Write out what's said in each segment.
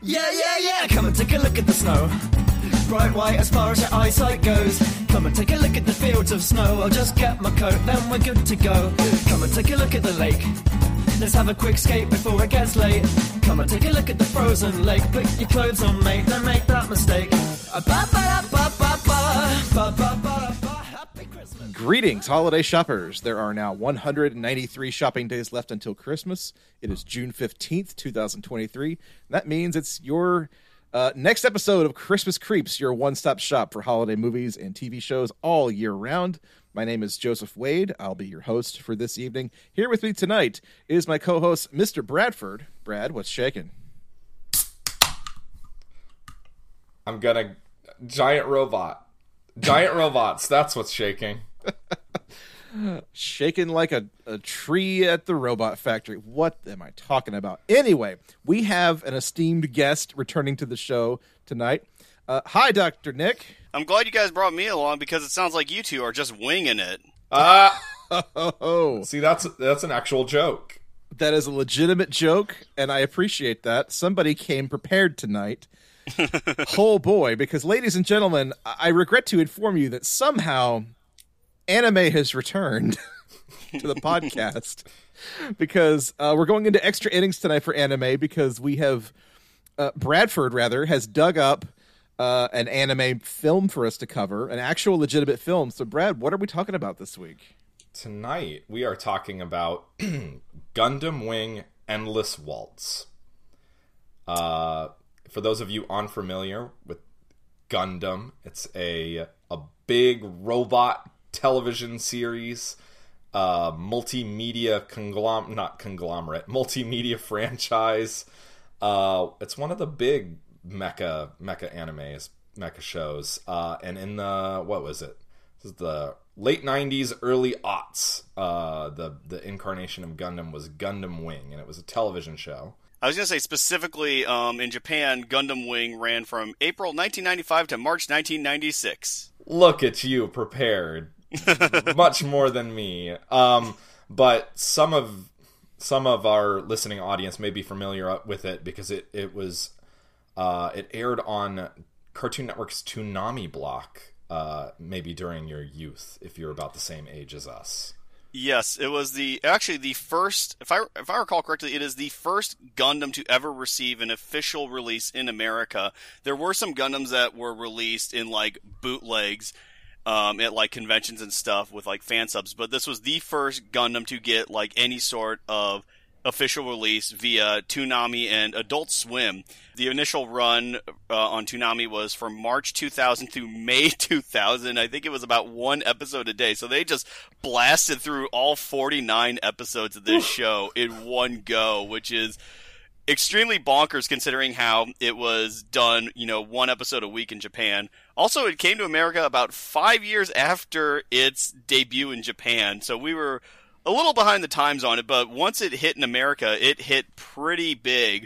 Yeah, come and take a look at the snow. Bright white as far as your eyesight goes. Come and take a look at the fields of snow. I'll just get my coat, then we're good to go. Come and take a look at the lake. Let's have a quick skate before it gets late. Come and take a look at the frozen lake. Put your clothes on, mate, don't make that mistake. Happy Christmas. Greetings, holiday shoppers. There are now 193 shopping days left until Christmas. It is June 15th, 2023. That means it's your next episode of Christmas Creeps, your one-stop shop for holiday movies and TV shows all year round. My name is Joseph Wade. I'll be your host for this evening. Here with me tonight is my co-host, Mr. Bradford. Brad, what's shaking? I'm gonna... Giant robots, that's what's shaking. Shaking like a tree at the robot factory. What am I talking about? Anyway, we have an esteemed guest returning to the show tonight. Hi, Dr. Nick. I'm glad you guys brought me along because it sounds like you two are just winging it. See, that's an actual joke. That is a legitimate joke, and I appreciate that. Somebody came prepared tonight. Oh boy, because ladies and gentlemen, I regret to inform you that somehow anime has returned to the podcast because we're going into extra innings tonight for anime because we have Bradford has dug up an anime film for us to cover, an actual legitimate film. So Brad, what are we talking about this week? Tonight we are talking about Gundam Wing Endless Waltz. For those of you unfamiliar with Gundam, it's a big robot television series, multimedia multimedia franchise. It's one of the big mecha animes, mecha shows. And in the, what was it? This is the late 90s, early aughts. The incarnation of Gundam was Gundam Wing, and it was a television show. I was going to say specifically in Japan, Gundam Wing ran from April 1995 to March 1996. Look at you, prepared. Much more than me. But some of our listening audience may be familiar with it because it aired on Cartoon Network's Toonami block, maybe during your youth, if you're about the same age as us. Yes, it was the first, if I recall correctly, it is the first Gundam to ever receive an official release in America. There were some Gundams that were released in like bootlegs at like conventions and stuff with like fan subs, but this was the first Gundam to get like any sort of official release via Toonami and Adult Swim. The initial run on Toonami was from March 2000 through May 2000. I think it was about one episode a day. So they just blasted through all 49 episodes of this show in one go, which is extremely bonkers considering how it was done, one episode a week in Japan. Also, it came to America about 5 years after its debut in Japan. So we were a little behind the times on it, but once it hit in America, it hit pretty big.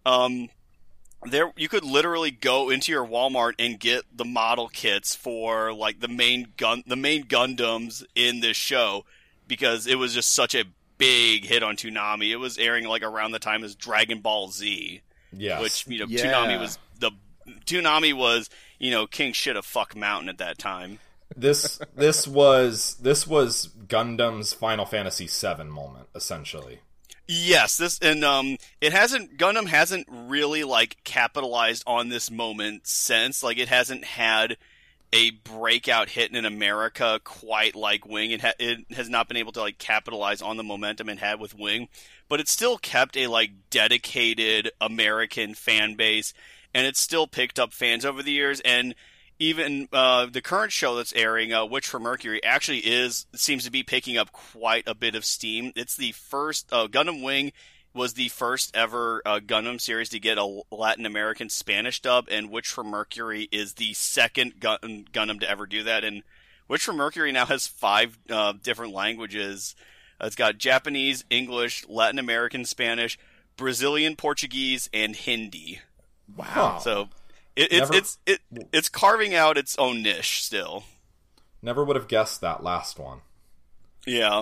You could literally go into your Walmart and get the model kits for like the main Gundams in this show because it was just such a big hit on Toonami. It was airing like around the time as Dragon Ball Z. Yes. Which, Toonami was king shit of fuck mountain at that time. This was Gundam's Final Fantasy VII moment, essentially. Yes, Gundam hasn't really like capitalized on this moment since. Like, it hasn't had a breakout hit in America quite like Wing. It has not been able to like capitalize on the momentum it had with Wing, but it still kept a like dedicated American fan base, and it's still picked up fans over the years. And even the current show that's airing, Witch from Mercury, actually seems to be picking up quite a bit of steam. It's the first Gundam Wing was the first ever Gundam series to get a Latin American Spanish dub, and Witch from Mercury is the second Gundam to ever do that. And Witch from Mercury now has 5 different languages. It's got Japanese, English, Latin American Spanish, Brazilian Portuguese, and Hindi. Wow! So it's carving out its own niche still. Never would have guessed that last one. Yeah.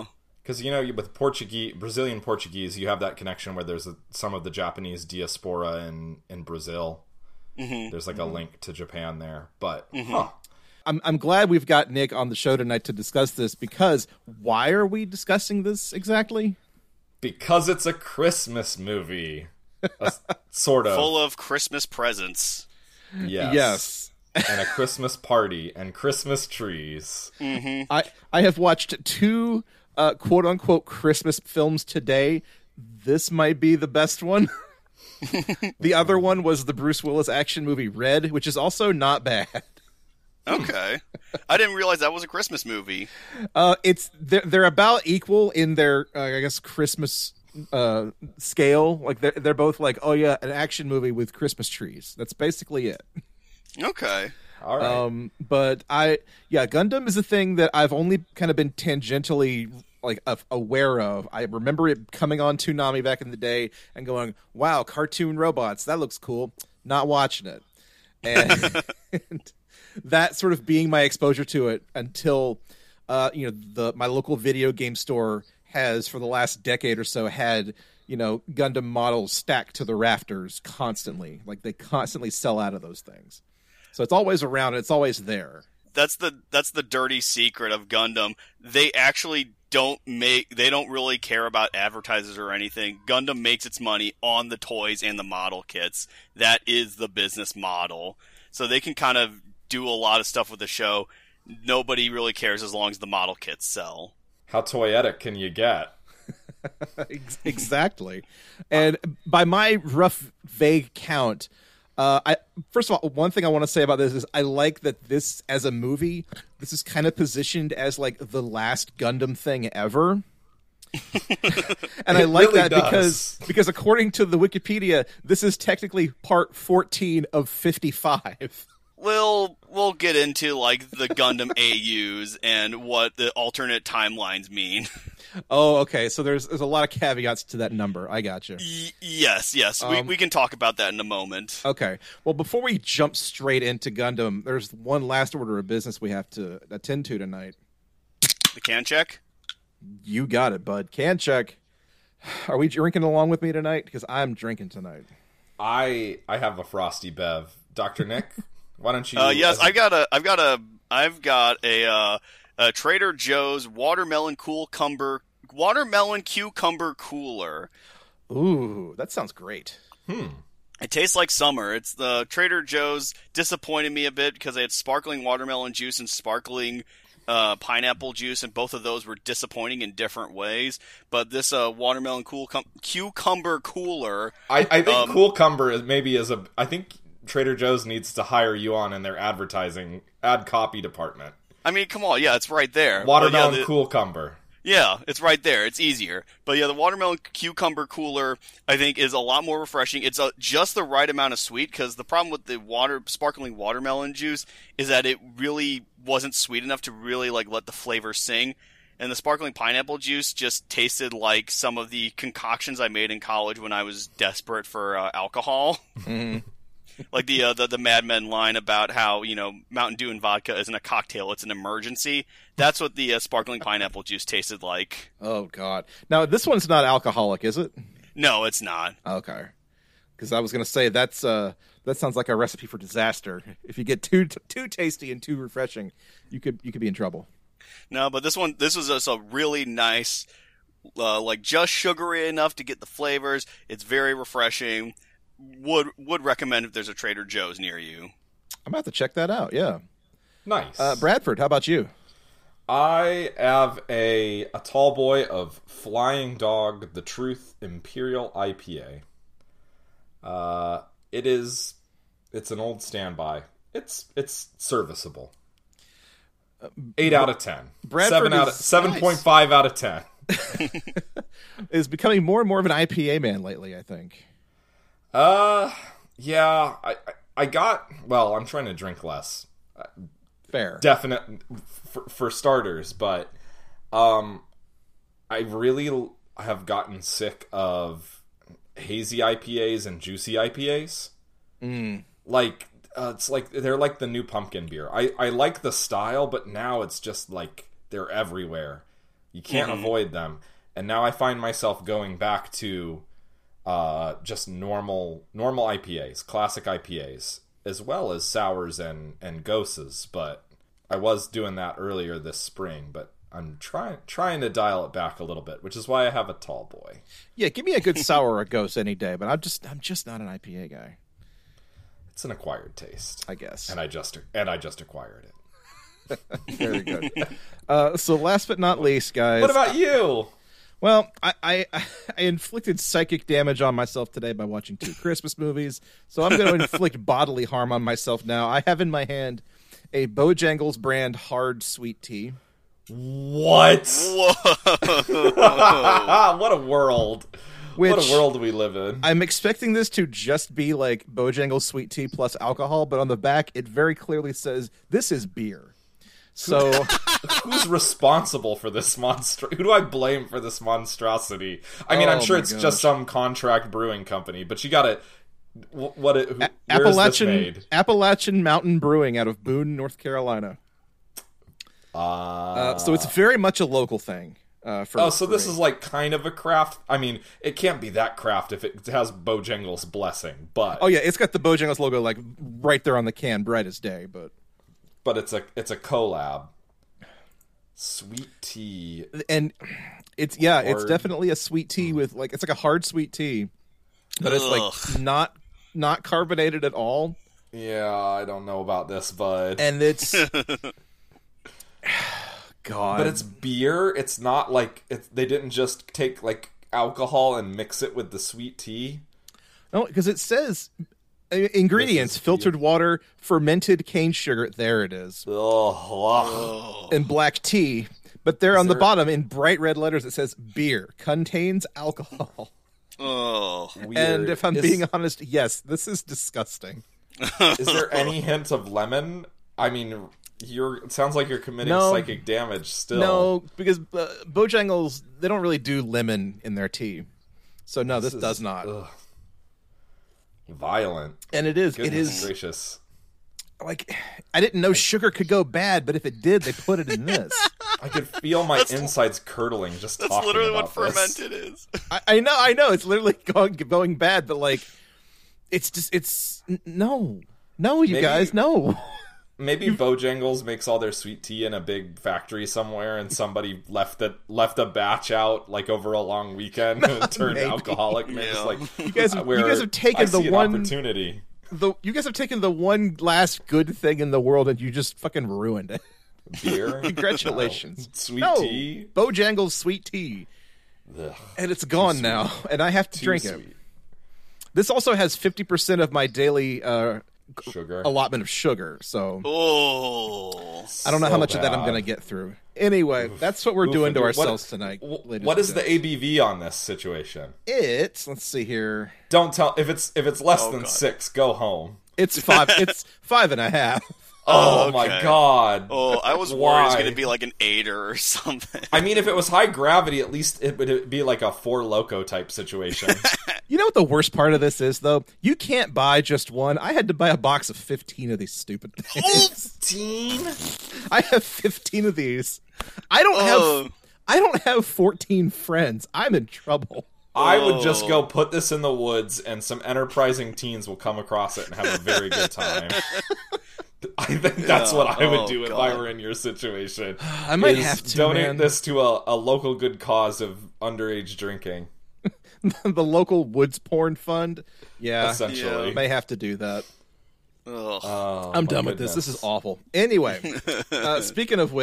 Because, with Brazilian Portuguese, you have that connection where there's some of the Japanese diaspora in Brazil. Mm-hmm. There's like a link to Japan there. But, I'm glad we've got Nick on the show tonight to discuss this, because why are we discussing this exactly? Because it's a Christmas movie. Sort of. Full of Christmas presents. Yes. And a Christmas party and Christmas trees. Mm-hmm. I have watched 2 quote-unquote Christmas films today. This might be the best one. The other one was the Bruce Willis action movie Red, which is also not bad. Okay. I didn't realize that was a Christmas movie. They're about equal in their I guess Christmas scale. Like they're both like, oh yeah, an action movie with Christmas trees. That's basically it. Okay. All right. But Gundam is a thing that I've only kind of been tangentially aware of. I remember it coming on Toonami back in the day and going, wow, cartoon robots, that looks cool. Not watching it. And that sort of being my exposure to it until my local video game store has, for the last decade or so, had Gundam models stacked to the rafters constantly. Like, they constantly sell out of those things. So it's always around and it's always there. That's the dirty secret of Gundam. They actually don't really care about advertisers or anything. Gundam makes its money on the toys and the model kits. That is the business model. So they can kind of do a lot of stuff with the show. Nobody really cares as long as the model kits sell. How toyetic can you get? Exactly. And by my rough, vague count, first of all, one thing I want to say about this is I like that this, as a movie, this is kind of positioned as like the last Gundam thing ever. And I like really that because according to the Wikipedia, this is technically part 14 of 55. We'll get into like the Gundam AUs and what the alternate timelines mean. Oh, okay. So there's a lot of caveats to that number. I got you. Yes. We can talk about that in a moment. Okay. Well, before we jump straight into Gundam, there's one last order of business we have to attend to tonight. The can check? You got it, bud. Can check. Are we drinking along with me tonight? Because I'm drinking tonight. I have a frosty bev. Dr. Nick, why don't you? Yes, I've got a Trader Joe's watermelon cucumber cooler. Ooh, that sounds great. It tastes like summer. It's the Trader Joe's disappointed me a bit because they had sparkling watermelon juice and sparkling pineapple juice, and both of those were disappointing in different ways. But this watermelon cucumber cooler, I think cucumber I think Trader Joe's needs to hire you on in their advertising ad copy department. I mean, come on, yeah, it's right there. Watermelon cucumber. Yeah, it's right there. It's easier. But yeah, the watermelon cucumber cooler, I think, is a lot more refreshing. It's just the right amount of sweet, because the problem with the sparkling watermelon juice is that it really wasn't sweet enough to really let the flavor sing. And the sparkling pineapple juice just tasted like some of the concoctions I made in college when I was desperate for alcohol. Mm-hmm. Like the Mad Men line about how, Mountain Dew and vodka isn't a cocktail, it's an emergency. That's what the sparkling pineapple juice tasted like. Oh, God. Now, this one's not alcoholic, is it? No, it's not. Okay. Because I was going to say, that sounds like a recipe for disaster. If you get too tasty and too refreshing, you could be in trouble. No, but this was just a really nice, just sugary enough to get the flavors. It's very refreshing. Would recommend if there's a Trader Joe's near you. I'm about to check that out. Yeah, nice. Bradford, how about you? I have a tall boy of Flying Dog The Truth Imperial IPA. It's an old standby. It's serviceable. 8 out of 10. Bradford 7.5 out of 10. Is becoming more and more of an IPA man lately, I think. Yeah, I'm trying to drink less. Fair. Definite for starters, but I really have gotten sick of hazy IPAs and juicy IPAs. It's like they're like the new pumpkin beer. I like the style, but now it's just like they're everywhere. You can't avoid them. And now I find myself going back to just normal IPAs, classic IPAs, as well as sours and goses. But I was doing that earlier this spring, but I'm trying to dial it back a little bit, which is why I have a tall boy. Yeah, give me a good sour or a gose any day, but I'm just not an IPA guy. It's an acquired taste, I guess. and I just acquired it. Very good. So last but not least, guys. What about you? Well, I inflicted psychic damage on myself today by watching 2 Christmas movies, so I'm going to inflict bodily harm on myself now. I have in my hand a Bojangles brand hard sweet tea. What? Whoa. What a world. What a world we live in. I'm expecting this to just be like Bojangles sweet tea plus alcohol, but on the back it very clearly says this is beer. So who's responsible for this monster? Who do I blame for this monstrosity? I mean, I'm sure it's just some contract brewing company, but you got to where is this made? Appalachian Mountain Brewing out of Boone, North Carolina. So it's very much a local thing. So this is like kind of a craft. I mean, it can't be that craft if it has Bojangles blessing, but oh yeah, it's got the Bojangles logo like right there on the can, bright as day. But it's a collab. Sweet tea, and it's definitely a sweet tea with like it's like a hard sweet tea, but it's like not carbonated at all. Yeah, I don't know about this, bud. And it's God. But it's beer. It's not like they didn't just take like alcohol and mix it with the sweet tea. No, because it says ingredients: filtered water, fermented cane sugar. There it is. Oh. And black tea. But on the bottom in bright red letters it says beer contains alcohol. Oh, weird. And if I'm being honest, yes, this is disgusting. Is there any hint of lemon? I mean, it sounds like you're committing psychic damage still. No, because Bojangles, they don't really do lemon in their tea. So no, this does not. Violent. And it is. Goodness it is gracious. Like, I didn't know sugar could go bad, but if it did, they put it in this. I could feel my insides curdling just talking about this. That's literally what fermented is. I know. It's literally going bad, but like, no, you guys, no. Maybe Bojangles makes all their sweet tea in a big factory somewhere, and somebody left a batch out like over a long weekend and turned alcoholic. Yeah. Like you guys have taken the one opportunity. You guys have taken the one last good thing in the world, and you just fucking ruined it. Beer. Congratulations. Sweet tea. Bojangles sweet tea, Ugh. and it's gone now, and I have to drink it. This also has 50% of my daily sugar allotment of sugar, so I don't know so how much of that I'm bad. going to get through. Anyway, that's what we're doing to ourselves tonight. What is the ABV on this situation? Let's see here. Don't tell if it's less than 6. Go home. It's 5. It's 5.5. Oh okay. my god! Oh, I was worried it was going to be like an 8 or something. I mean, if it was high gravity, at least it would be like a Four Loko type situation. You know what the worst part of this is, though? You can't buy just one. I had to buy a box of 15 of these stupid things. 15? I have 15 of these. I don't have 14 friends. I'm in trouble. I would just go put this in the woods, and some enterprising teens will come across it and have a very good time. I think that's what I would do if I were in your situation. I might have to donate this to a local good cause of underage drinking. The local woods porn fund. Yeah, essentially. May have to do that. Oh, I'm done with this. This is awful. Anyway, speaking of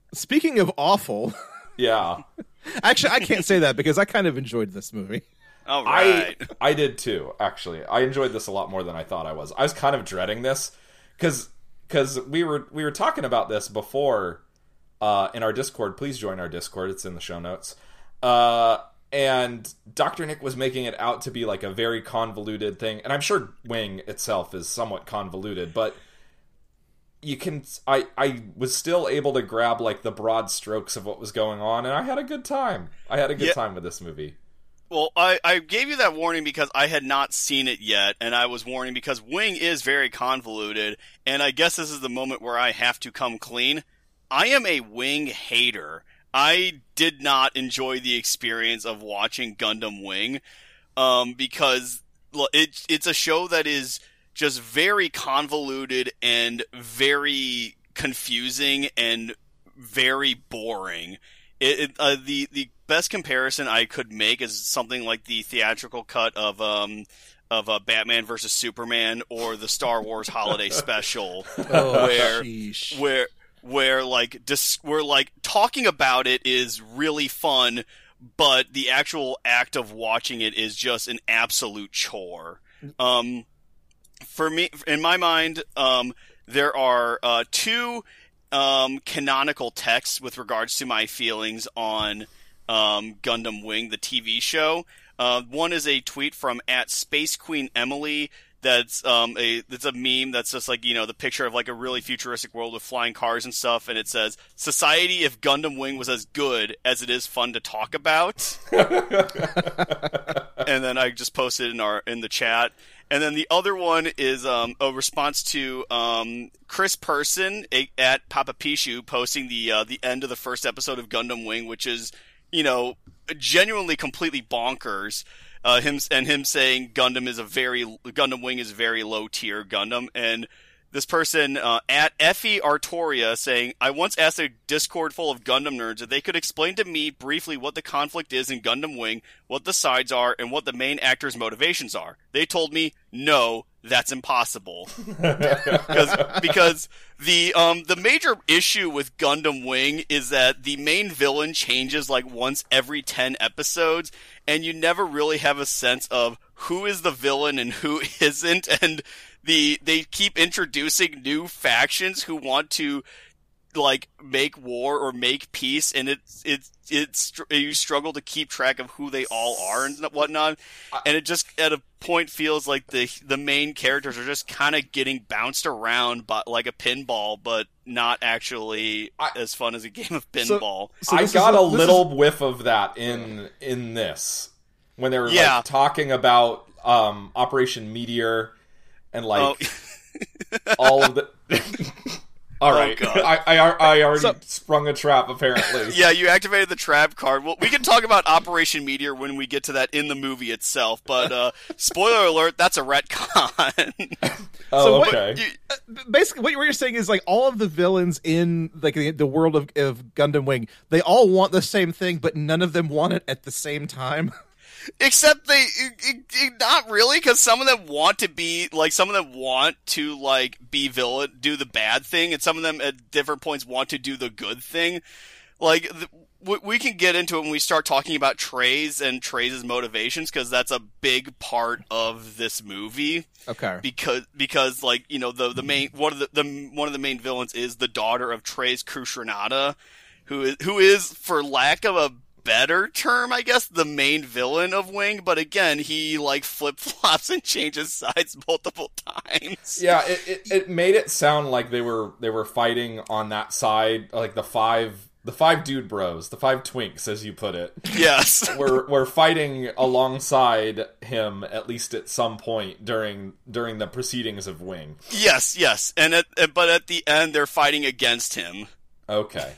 awful. Yeah. Actually, I can't say that because I kind of enjoyed this movie. All right. I did too, actually. I enjoyed this a lot more than I thought I was. I was kind of dreading this because we were talking about this before in our Discord. Please join our Discord. It's in the show notes. And Dr. Nick was making it out to be like a very convoluted thing. And I'm sure Wing itself is somewhat convoluted, but I was still able to grab like the broad strokes of what was going on, and I had a good time. I had a good time with this movie. Well, I gave you that warning because I had not seen it yet, and I was warning because Wing is very convoluted, and I guess this is the moment where I have to come clean. I am a Wing hater. I did not enjoy the experience of watching Gundam Wing, because it's a show that is just very convoluted and very confusing and very boring. The best comparison I could make is something like the theatrical cut of Batman versus Superman or the Star Wars Holiday Special, where like talking about it is really fun, but the actual act of watching it is just an absolute chore. For me, in my mind, there are two canonical texts with regards to my feelings on Gundam Wing, the TV show. One is a tweet from @SpaceQueenEmily. That's a meme that's just like, the picture of like a really futuristic world with flying cars and stuff, and it says, "Society if Gundam Wing was as good as it is fun to talk about." And then I just posted in the chat. And then the other one is a response to Chris Person at Papa Pichu posting the end of the first episode of Gundam Wing, which is, genuinely completely bonkers. Him saying Gundam Wing is a very low tier Gundam, and this person at Effie Artoria saying, "I once asked a Discord full of Gundam nerds if they could explain to me briefly what the conflict is in Gundam Wing, what the sides are, and what the main actor's motivations are. They told me, no, that's impossible." because the major issue with Gundam Wing is that the main villain changes like once every 10 episodes, and you never really have a sense of who is the villain and who isn't, and they keep introducing new factions who want to like make war or make peace, and you struggle to keep track of who they all are and whatnot, and it just at a point feels like the main characters are just kind of getting bounced around but like a pinball, but not actually as fun as a game of pinball. So I got a little whiff of that in this when they were like talking about Operation Meteor and like all of the. All right, I already sprung a trap, apparently. Yeah, you activated the trap card. Well, we can talk about Operation Meteor when we get to that in the movie itself, but spoiler alert, that's a retcon. Okay. Basically, what you're saying is like all of the villains in like the world of Gundam Wing, they all want the same thing, but none of them want it at the same time. Except they, not really, because some of them want to be, like, some of them want to, like, be villain, do the bad thing, and some of them at different points want to do the good thing. Like, we can get into it when we start talking about Treize and Treize's motivations, because that's a big part of this movie. Okay. Because like, the main, one of the main villains is the daughter of Treize Khushrenada, who is, for lack of a better term, I guess, the main villain of Wing, but again, he like flip-flops and changes sides multiple times. Yeah, it made it sound like they were fighting on that side, like the five dude bros, the five twinks, as you put it. Yes. We're fighting alongside him at least at some point during the proceedings of Wing. Yes. But at the end they're fighting against him. Okay.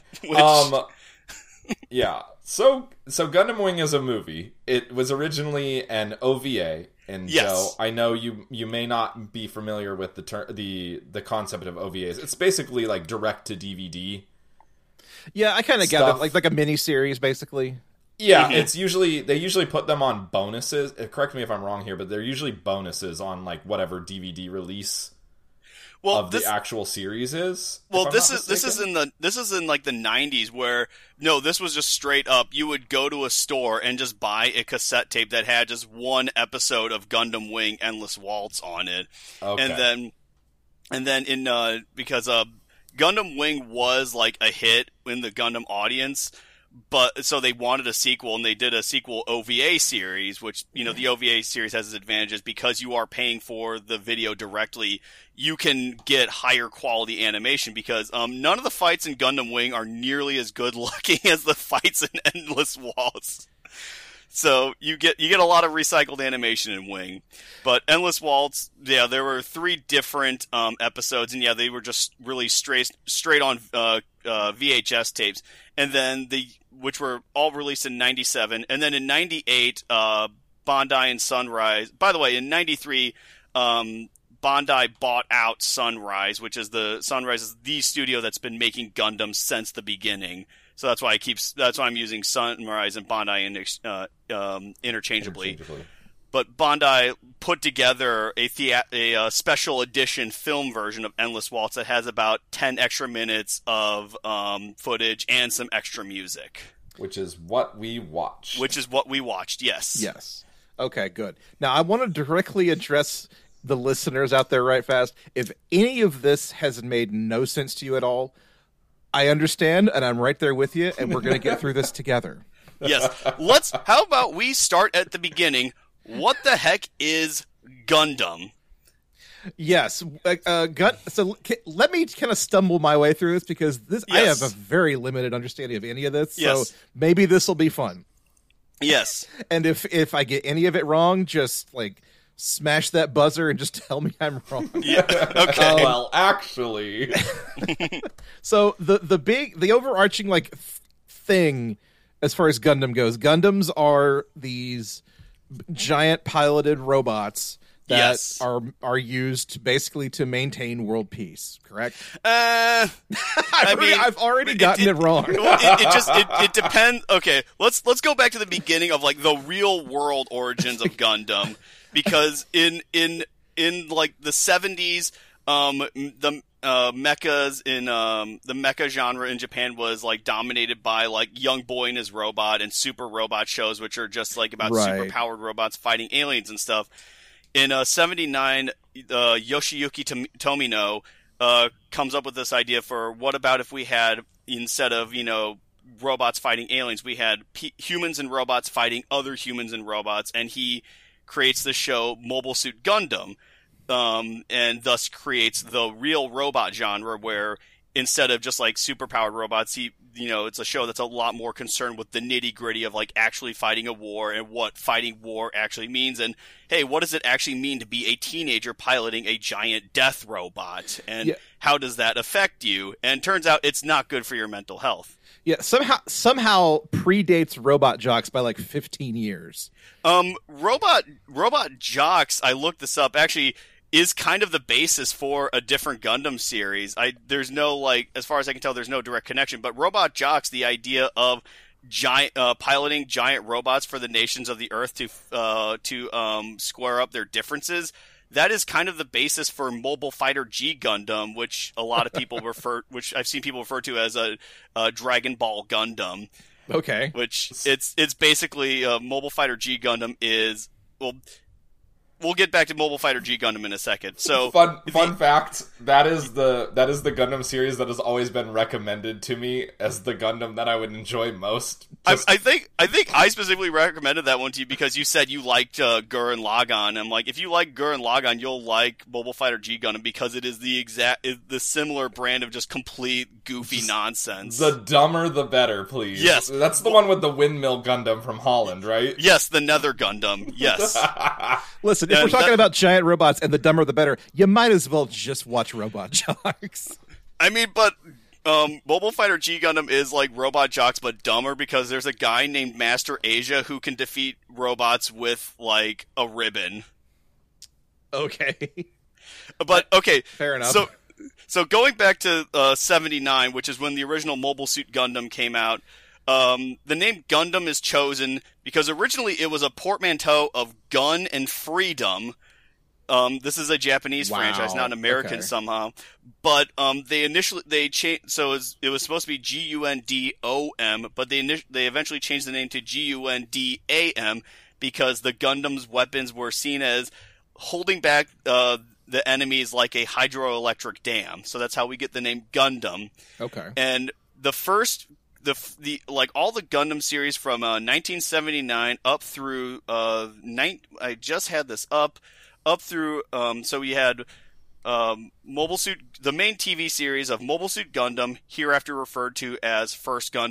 Yeah. So Gundam Wing is a movie. It was originally an OVA, and yes. Joe, I know you may not be familiar with the concept of OVAs. It's basically like direct to DVD. Yeah, I kind of get it, like a mini series, basically. Yeah, It's usually they usually put them on bonuses. Correct me if I'm wrong here, but they're usually bonuses on like whatever DVD release. The actual series is. Well, this is in like the 90s where this was just straight up. You would go to a store and just buy a cassette tape that had just one episode of Gundam Wing Endless Waltz on it. Okay. And then because Gundam Wing was like a hit in the Gundam audience, but so they wanted a sequel, and they did a sequel OVA series, which, the OVA series has its advantages because you are paying for the video directly. You can get higher quality animation because none of the fights in Gundam Wing are nearly as good looking as the fights in Endless Waltz. So you get a lot of recycled animation in Wing. But Endless Waltz, yeah, there were 3 different episodes, and yeah, they were just really straight on VHS tapes, and then which were all released in '97, and then in '98, Bandai and Sunrise. By the way, in '93, Bandai bought out Sunrise, which is Sunrise is the studio that's been making Gundam since the beginning. So that's why I'm using Sunrise and Bandai interchangeably. But Bandai put together a special edition film version of Endless Waltz that has about 10 extra minutes of footage and some extra music. Which is what we watched. Yes. Yes. Okay, good. Now, I want to directly address the listeners out there right fast. If any of this has made no sense to you at all, I understand, and I'm right there with you, and we're going to get through this together. Yes. How about we start at the beginning? What the heck is Gundam? Yes. So let me kind of stumble my way through this, because I have a very limited understanding of any of this, so maybe this will be fun. Yes. And if I get any of it wrong, just like smash that buzzer and just tell me I'm wrong. Yeah. Okay. Well, actually. So the overarching like thing as far as Gundam goes, Gundams are these giant piloted robots that are used basically to maintain world peace, correct? I've already gotten it wrong. It depends. Okay, let's go back to the beginning of like the real world origins of Gundam, because in like the 70s, the mechas in the mecha genre in Japan was like dominated by like Young Boy and His Robot and Super Robot shows, which are just like about super powered robots fighting aliens and stuff. In 79, Yoshiyuki Tomino comes up with this idea for what about if we had, instead of, robots fighting aliens, we had humans and robots fighting other humans and robots, and he creates the show Mobile Suit Gundam, and thus creates the real robot genre, where instead of just like superpowered robots, it's a show that's a lot more concerned with the nitty gritty of like actually fighting a war and what fighting war actually means. And hey, what does it actually mean to be a teenager piloting a giant death robot? And how does that affect you? And turns out it's not good for your mental health. Yeah, somehow predates Robot Jocks by like 15 years. Robot Jocks, I looked this up, actually is kind of the basis for a different Gundam series. There's no, like, as far as I can tell, there's no direct connection, but Robot Jocks, the idea of piloting giant robots for the nations of the Earth to square up their differences, that is kind of the basis for Mobile Fighter G Gundam, which a lot of people which I've seen people refer to as a Dragon Ball Gundam. Okay. Which it's basically Mobile Fighter G Gundam is, well, we'll get back to Mobile Fighter G Gundam in a second. So fun fact, that is the Gundam series that has always been recommended to me as the Gundam that I would enjoy most. I think I specifically recommended that one to you because you said you liked Gurren Lagann. I'm like, if you like Gurren Lagann, you'll like Mobile Fighter G Gundam because it is the similar brand of just complete goofy nonsense. The dumber the better, please. Yes. That's the one with the windmill Gundam from Holland, right? Yes, the Nether Gundam. Yes. Listen, if we're talking about giant robots and the dumber the better, you might as well just watch Robot Jocks. I mean, but Mobile Fighter G Gundam is like Robot Jocks, but dumber, because there's a guy named Master Asia who can defeat robots with, like, a ribbon. Okay. But, okay. Fair enough. So going back to 79, which is when the original Mobile Suit Gundam came out, the name Gundam is chosen because originally it was a portmanteau of gun and freedom. This is a Japanese franchise, not an American somehow. But they changed, so it was supposed to be Gundom, but they eventually changed the name to Gundam because the Gundam's weapons were seen as holding back the enemies like a hydroelectric dam. So that's how we get the name Gundam. Okay. And the first like all the Gundam series from 1979 up through I just had this up through so we had Mobile Suit, the main TV series of Mobile Suit Gundam, hereafter referred to as First Gundam,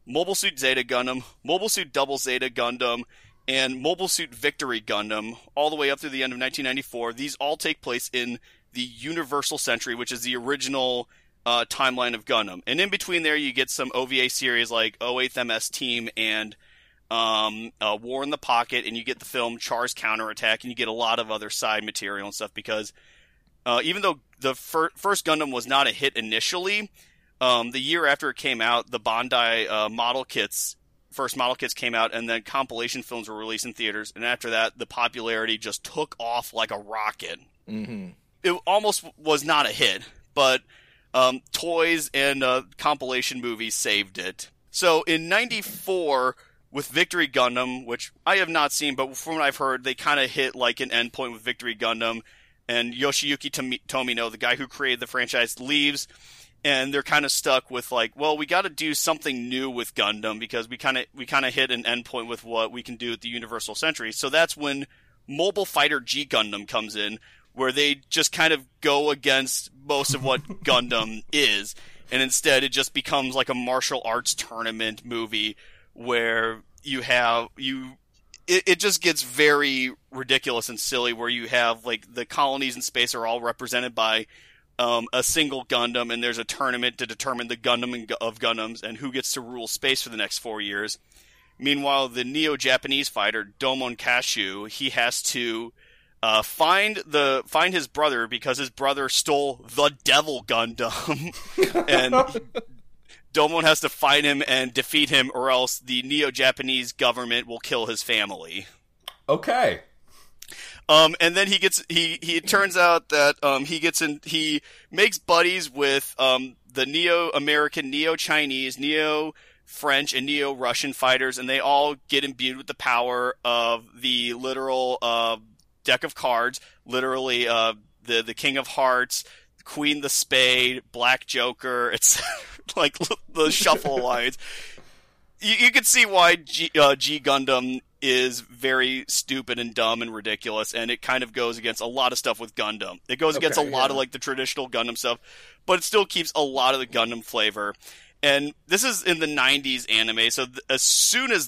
Mobile Suit Zeta Gundam, Mobile Suit Double Zeta Gundam, and Mobile Suit Victory Gundam, all the way up through the end of 1994. These all take place in the Universal Century, which is the original timeline of Gundam. And in between there, you get some OVA series like 08th MS Team and War in the Pocket, and you get the film Char's Counterattack, and you get a lot of other side material and stuff, because even though the first Gundam was not a hit initially, the year after it came out, the Bandai first model kits came out, and then compilation films were released in theaters, and after that, the popularity just took off like a rocket. Mm-hmm. It almost was not a hit, but toys and compilation movies saved it. So in 94, with Victory Gundam, which I have not seen, but from what I've heard, they kind of hit like an endpoint with Victory Gundam, and Yoshiyuki Tomino, the guy who created the franchise, leaves, and they're kind of stuck with like, well, we got to do something new with Gundam, because we kind of hit an endpoint with what we can do at the Universal Century. So that's when Mobile Fighter G Gundam comes in, where they just kind of go against most of what Gundam is, and instead it just becomes like a martial arts tournament movie where it just gets very ridiculous and silly, where you have like the colonies in space are all represented by a single Gundam, and there's a tournament to determine the Gundam of Gundams and who gets to rule space for the next 4 years. Meanwhile, the Neo-Japanese fighter Domon Kashu, he has to find his brother, because his brother stole the Devil Gundam, and Domon has to find him and defeat him, or else the Neo-Japanese government will kill his family. Okay. And then it turns out that he makes buddies with the Neo-American, Neo-Chinese, Neo-French, and Neo-Russian fighters, and they all get imbued with the power of the literal deck of cards, literally the King of Hearts, Queen the Spade, Black Joker. It's like the Shuffle Alliance. You can see why G Gundam is very stupid and dumb and ridiculous, and it kind of goes against a lot of stuff with Gundam. It goes against a lot of like the traditional Gundam stuff, but it still keeps a lot of the Gundam flavor. And this is in the 90s anime, so as soon as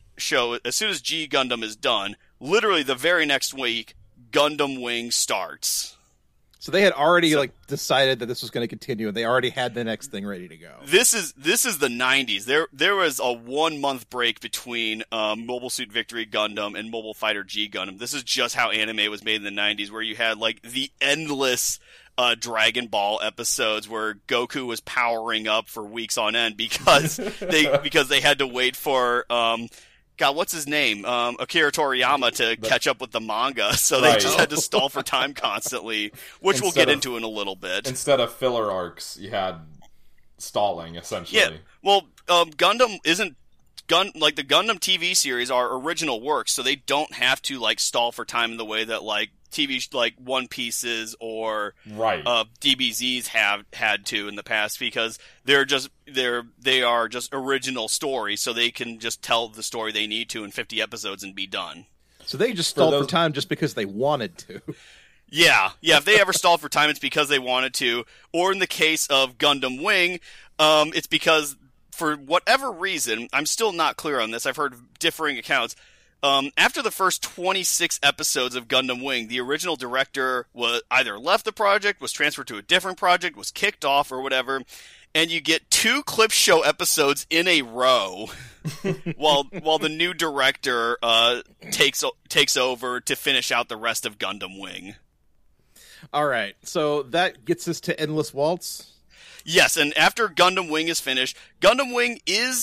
G Gundam is done, literally the very next week, Gundam Wing starts. So they had already decided that this was going to continue, and they already had the next thing ready to go. This is the 90s. There was a 1 month break between Mobile Suit Victory Gundam and Mobile Fighter G Gundam. This is just how anime was made in the 90s, where you had like the endless Dragon Ball episodes where Goku was powering up for weeks on end because they had to wait for God, what's his name? Akira Toriyama to catch up with the manga, so they just had to stall for time constantly, which we'll get into in a little bit. Instead of filler arcs, you had stalling, essentially. Yeah, well, Gundam isn't... like, the Gundam TV series are original works, so they don't have to, like, stall for time in the way that, like, TV, like, One Pieces or DBZs have had to in the past, because they are just original stories, so they can just tell the story they need to in 50 episodes and be done. So they just stalled for time just because they wanted to. Yeah, if they ever stalled for time, it's because they wanted to. Or in the case of Gundam Wing, it's because, for whatever reason, I'm still not clear on this, I've heard differing accounts, after the first 26 episodes of Gundam Wing, the original director was either left the project, was transferred to a different project, was kicked off, or whatever, and you get 2 clip show episodes in a row while the new director takes over to finish out the rest of Gundam Wing. All right, so that gets us to Endless Waltz. Yes, and after Gundam Wing is finished, Gundam Wing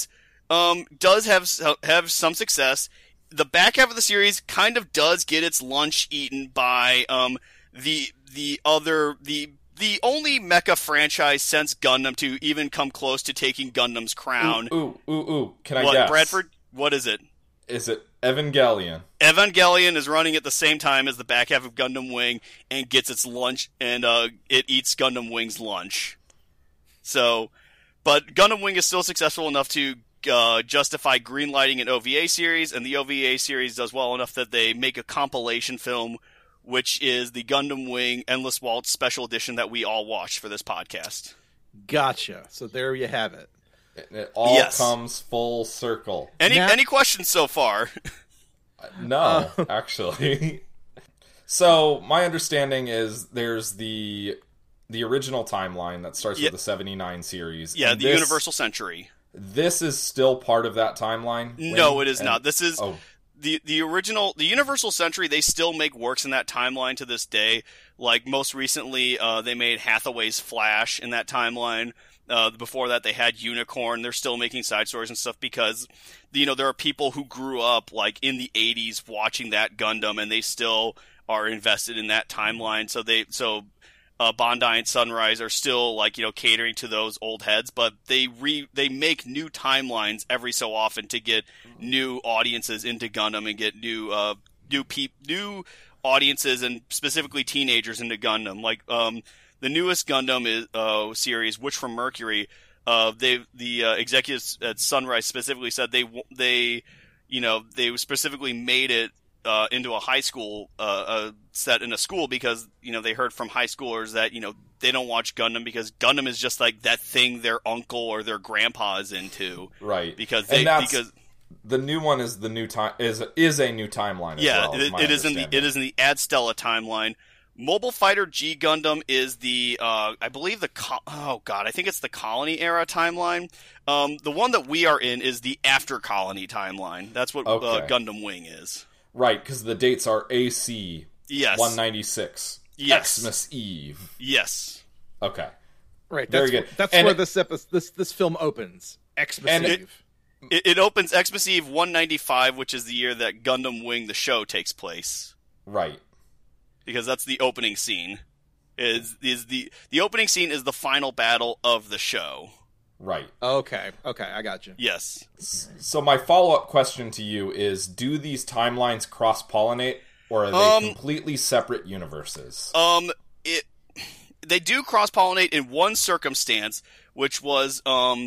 does have some success. The back half of the series kind of does get its lunch eaten by the only mecha franchise since Gundam to even come close to taking Gundam's crown. Ooh. Can I guess? Bradford? What is it? Is it Evangelion? Evangelion is running at the same time as the back half of Gundam Wing and gets its lunch, and it eats Gundam Wing's lunch. So, but Gundam Wing is still successful enough to justify greenlighting an OVA series, and the OVA series does well enough that they make a compilation film, which is the Gundam Wing Endless Waltz special edition that we all watched for this podcast. Gotcha. So there you have it. It all Yes. comes full circle. Any questions so far? No, actually. So my understanding is there's the original timeline that starts with the 79 series. Yeah, and the Universal Century. This is still part of that timeline? No, it is not. This is Oh, the original, the Universal Century. They still make works in that timeline to this day. Like most recently, they made Hathaway's Flash in that timeline. Before that, they had Unicorn. They're still making side stories and stuff because, there are people who grew up like in the 80s watching that Gundam, and they still are invested in that timeline. So Bondi and Sunrise are still like, catering to those old heads, but they make new timelines every so often to get new audiences into Gundam and get new audiences and specifically teenagers into Gundam. Like, the newest Gundam series, Witch from Mercury, the executives at Sunrise specifically said they specifically made it into a high school set in a school because they heard from high schoolers that they don't watch Gundam because Gundam is just like that thing their uncle or their grandpa is into, right? Because the new one is the new time is a new timeline. It is in the Ad Stella timeline. Mobile Fighter G Gundam is the I believe I think it's the Colony era timeline. The one that we are in is the After Colony timeline. That's what Gundam Wing is. Right, because the dates are AC 196. Yes. Xmas Eve. Yes. Okay. Right. Very good. That's where this film opens. Xmas Eve. It opens Xmas Eve 195, which is the year that Gundam Wing the show takes place. Right. Because that's the opening scene. The opening scene is the final battle of the show. Right. Okay, I got you. Yes. So my follow-up question to you is, do these timelines cross-pollinate, or are they completely separate universes? They do cross-pollinate in one circumstance, which was,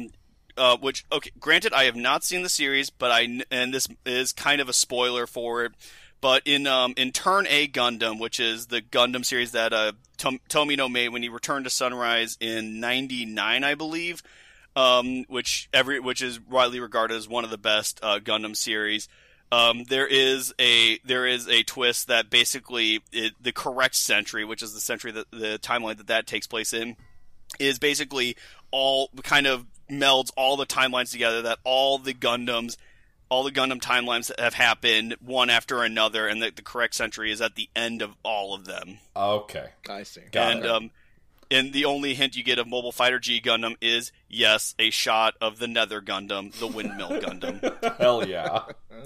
granted, I have not seen the series, and this is kind of a spoiler for it, but in Turn A Gundam, which is the Gundam series that Tomino made when he returned to Sunrise in '99, I believe, which is widely regarded as one of the best Gundam series. There is a twist that basically the correct century, which is the century that the timeline that takes place in, is basically all kind of melds all the timelines together. That all the Gundam timelines have happened one after another, and that the correct century is at the end of all of them. Okay, I see. Got it. And the only hint you get of Mobile Fighter G Gundam is, yes, a shot of the Nether Gundam, the Windmill Gundam. Hell yeah.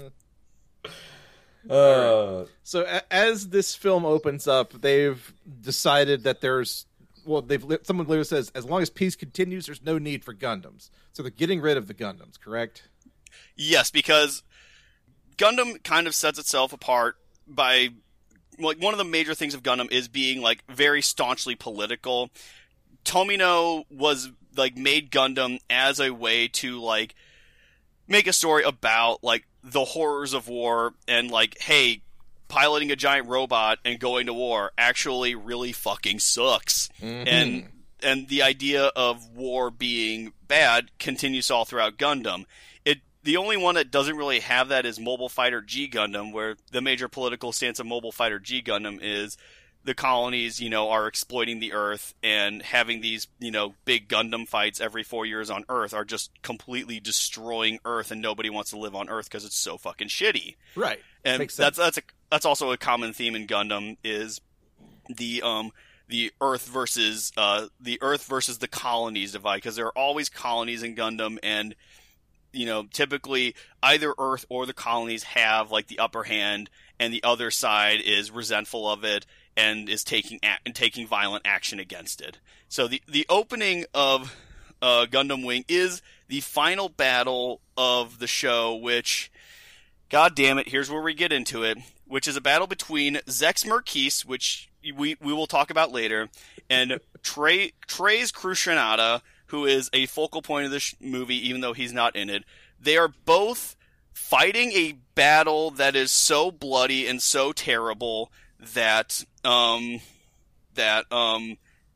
So as this film opens up, they've decided that someone literally says, as long as peace continues, there's no need for Gundams. So they're getting rid of the Gundams, correct? Yes, because Gundam kind of sets itself apart by, like, one of the major things of Gundam is being, like, very staunchly political. Tomino made Gundam as a way to, like, make a story about, like, the horrors of war and, like, hey, piloting a giant robot and going to war actually really fucking sucks. Mm-hmm. And the idea of war being bad continues all throughout Gundam. The only one that doesn't really have that is Mobile Fighter G Gundam, where the major political stance of Mobile Fighter G Gundam is the colonies, are exploiting the Earth, and having these, big Gundam fights every 4 years on Earth are just completely destroying Earth, and nobody wants to live on Earth because it's so fucking shitty. Right. And makes sense. that's also a common theme in Gundam is the Earth versus the colonies divide, because there are always colonies in Gundam, and typically either Earth or the colonies have, like, the upper hand, and the other side is resentful of it and is taking violent action against it. So the opening of Gundam Wing is the final battle of the show, which, god damn it, here's where we get into it, which is a battle between Zex Merquise, which we will talk about later, and Treize Khushrenada, who is a focal point of this movie, even though he's not in it. They are both fighting a battle that is so bloody and so terrible that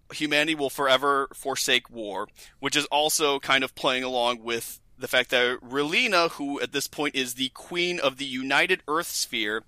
humanity will forever forsake war, which is also kind of playing along with the fact that Relina, who at this point is the queen of the United Earth Sphere,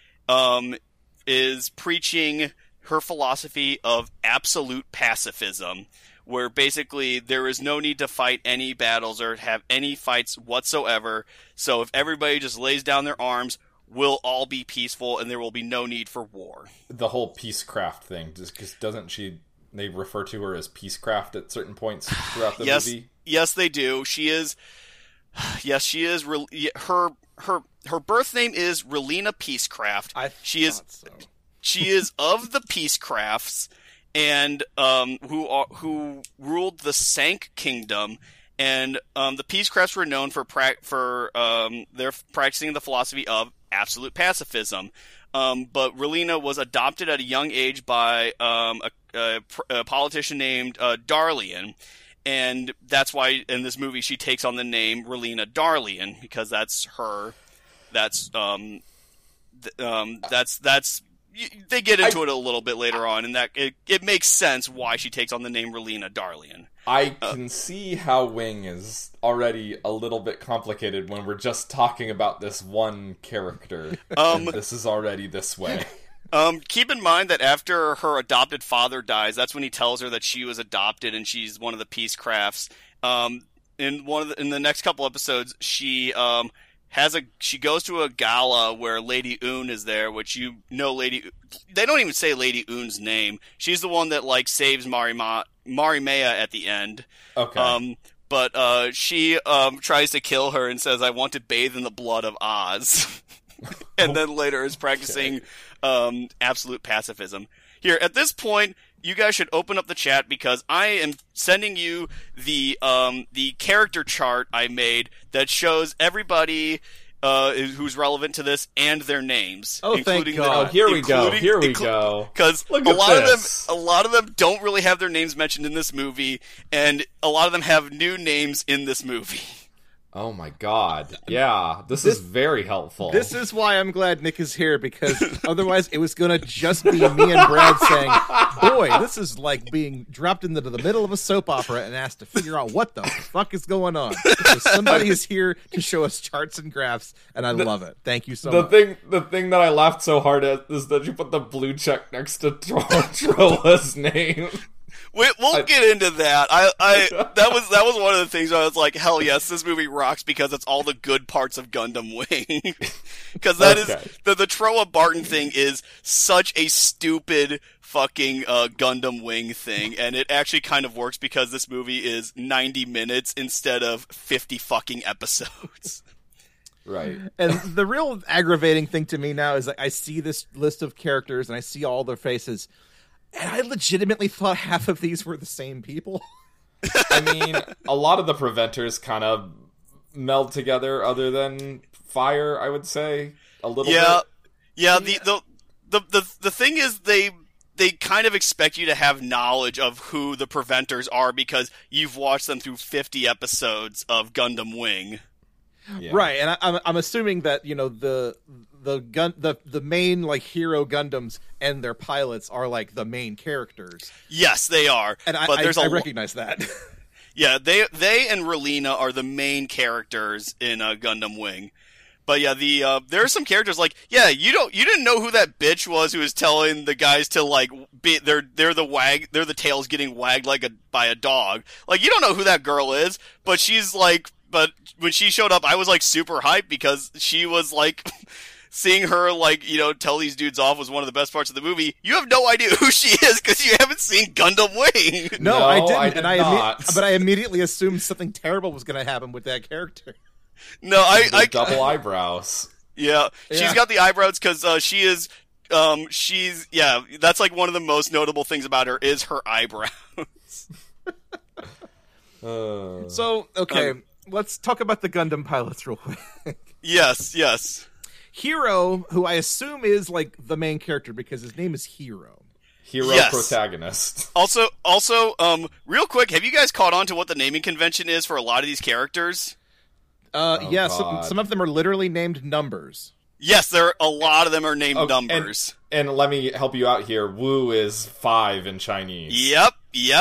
is preaching her philosophy of absolute pacifism, where basically there is no need to fight any battles or have any fights whatsoever. So if everybody just lays down their arms, we'll all be peaceful and there will be no need for war. The whole peacecraft thing, just because they refer to her as peacecraft at certain points throughout the movie? Yes, they do. She is. Yes, she is. Her birth name is Relina Peacecraft. She is of the Peacecrafts, and who ruled the Sank Kingdom, and the Peacecrafts were known for their practicing the philosophy of absolute pacifism. But Relina was adopted at a young age by a politician named Darlian, and that's why in this movie she takes on the name Relina Darlian, because that's her. They get into it a little bit later on, and that it makes sense why she takes on the name Relina Darlian. I can see how Wing is already a little bit complicated when we're just talking about this one character. And this is already this way. Keep in mind that after her adopted father dies, that's when he tells her that she was adopted and she's one of the Peacecrafts. In the next couple episodes, she goes to a gala where Lady Une is there, which they don't even say Lady Une's name. She's the one that saves Marimea at the end. Okay. But she tries to kill her and says, "I want to bathe in the blood of Oz." And then later is practicing absolute pacifism. Here, at this point, you guys should open up the chat because I am sending you the character chart I made that shows everybody who's relevant to this and their names. Oh, thank God! Here we go. Because a lot of them don't really have their names mentioned in this movie, and a lot of them have new names in this movie. Oh my God. Yeah, this is very helpful. This is why I'm glad Nick is here, because otherwise it was going to just be me and Brad saying, boy, this is like being dropped into the middle of a soap opera and asked to figure out what the fuck is going on. So somebody is here to show us charts and graphs, and I love it. Thank you so much. The thing that I laughed so hard at is that you put the blue check next to Trolla's name. We'll get into that. That was one of the things where I was like, hell yes, this movie rocks because it's all the good parts of Gundam Wing. Because that is the Troa Barton thing is such a stupid fucking Gundam Wing thing, and it actually kind of works because this movie is 90 minutes instead of 50 fucking episodes. Right. And the real aggravating thing to me now is like I see this list of characters and I see all their faces. And I legitimately thought half of these were the same people. I mean, a lot of the preventers kind of meld together other than Fire, I would say. A little bit. Yeah, the thing is they kind of expect you to have knowledge of who the preventers are because you've watched them through 50 episodes of Gundam Wing. Yeah. Right, and I'm assuming that, the main hero Gundams and their pilots are the main characters. Yes, they are. And I recognize that. Yeah, they and Relina are the main characters in Gundam Wing. But yeah, there are some characters you didn't know who that bitch was who was telling the guys to they're the tails getting wagged by a dog. You don't know who that girl is, but she's but when she showed up, I was super hyped because she was seeing her tell these dudes off was one of the best parts of the movie. You have no idea who she is because you haven't seen Gundam Wing. No, I didn't, but I immediately assumed something terrible was going to happen with that character. No, I double eyebrows. Yeah, she's got the eyebrows because she is. That's one of the most notable things about her is her eyebrows. So okay. Let's talk about the Gundam pilots real quick. Yes. Hero, who I assume is the main character because his name is Hero. Protagonist. Also, real quick, have you guys caught on to what the naming convention is for a lot of these characters? Some of them are literally named numbers. Yes, a lot of them are named numbers. And let me help you out here. Wu is 5 in Chinese. Yep.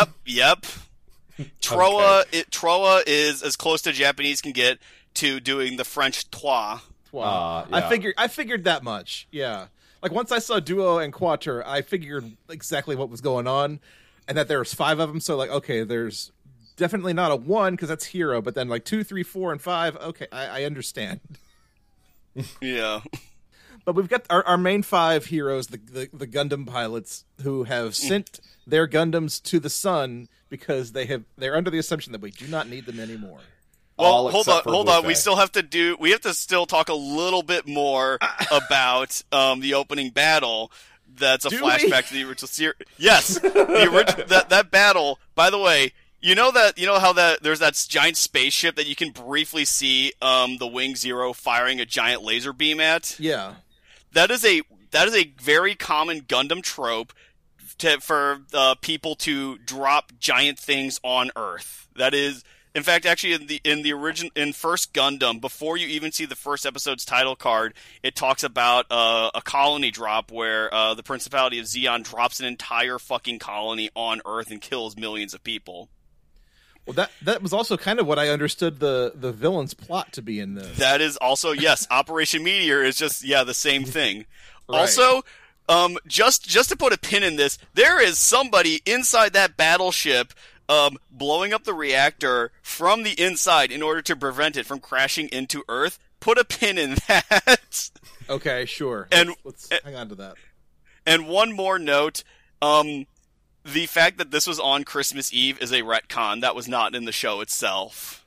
Troa is as close to Japanese can get to doing the French trois. Wow. Yeah. I figured that much. Yeah. Like once I saw duo and quater, I figured exactly what was going on, and that there was 5 of them. So like, okay, there's definitely not a 1 because that's hero, but then like 2, 3, 4, and 5. Okay, I understand. Yeah. But we've got our main 5 heroes, the Gundam pilots, who have sent their Gundams to the sun because they're under the assumption that we do not need them anymore. Well, hold on. We have to still talk a little bit more about the opening battle. That's a flashback to the original series. Yes, the original that battle. By the way, you know how there's that giant spaceship that you can briefly see the Wing Zero firing a giant laser beam at. Yeah, that is a very common Gundam trope for people to drop giant things on Earth. That is. In fact, actually, in First Gundam, before you even see the first episode's title card, it talks about a colony drop where the Principality of Zeon drops an entire fucking colony on Earth and kills millions of people. Well, that was also kind of what I understood the villain's plot to be in this. That is also, yes, Operation Meteor is just the same thing. Right. Also, just to put a pin in this, there is somebody inside that battleship. Blowing up the reactor from the inside in order to prevent it from crashing into Earth. Put a pin in that. Okay, sure. And let's hang on to that. And one more note: the fact that this was on Christmas Eve is a retcon. That was not in the show itself.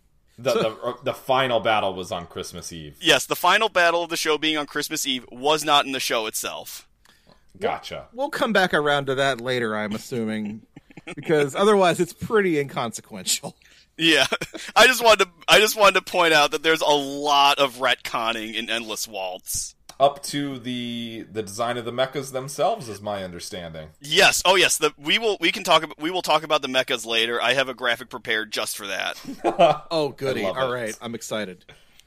The final battle was on Christmas Eve. Yes, the final battle of the show being on Christmas Eve was not in the show itself. Gotcha. We'll come back around to that later, I'm assuming. Because otherwise, it's pretty inconsequential. Yeah, I just wanted to point out that there's a lot of retconning in Endless Waltz. Up to the design of the mechas themselves, is my understanding. Yes. Oh, yes. We will talk about the mechas later. I have a graphic prepared just for that. Oh, goody! All right, I'm excited.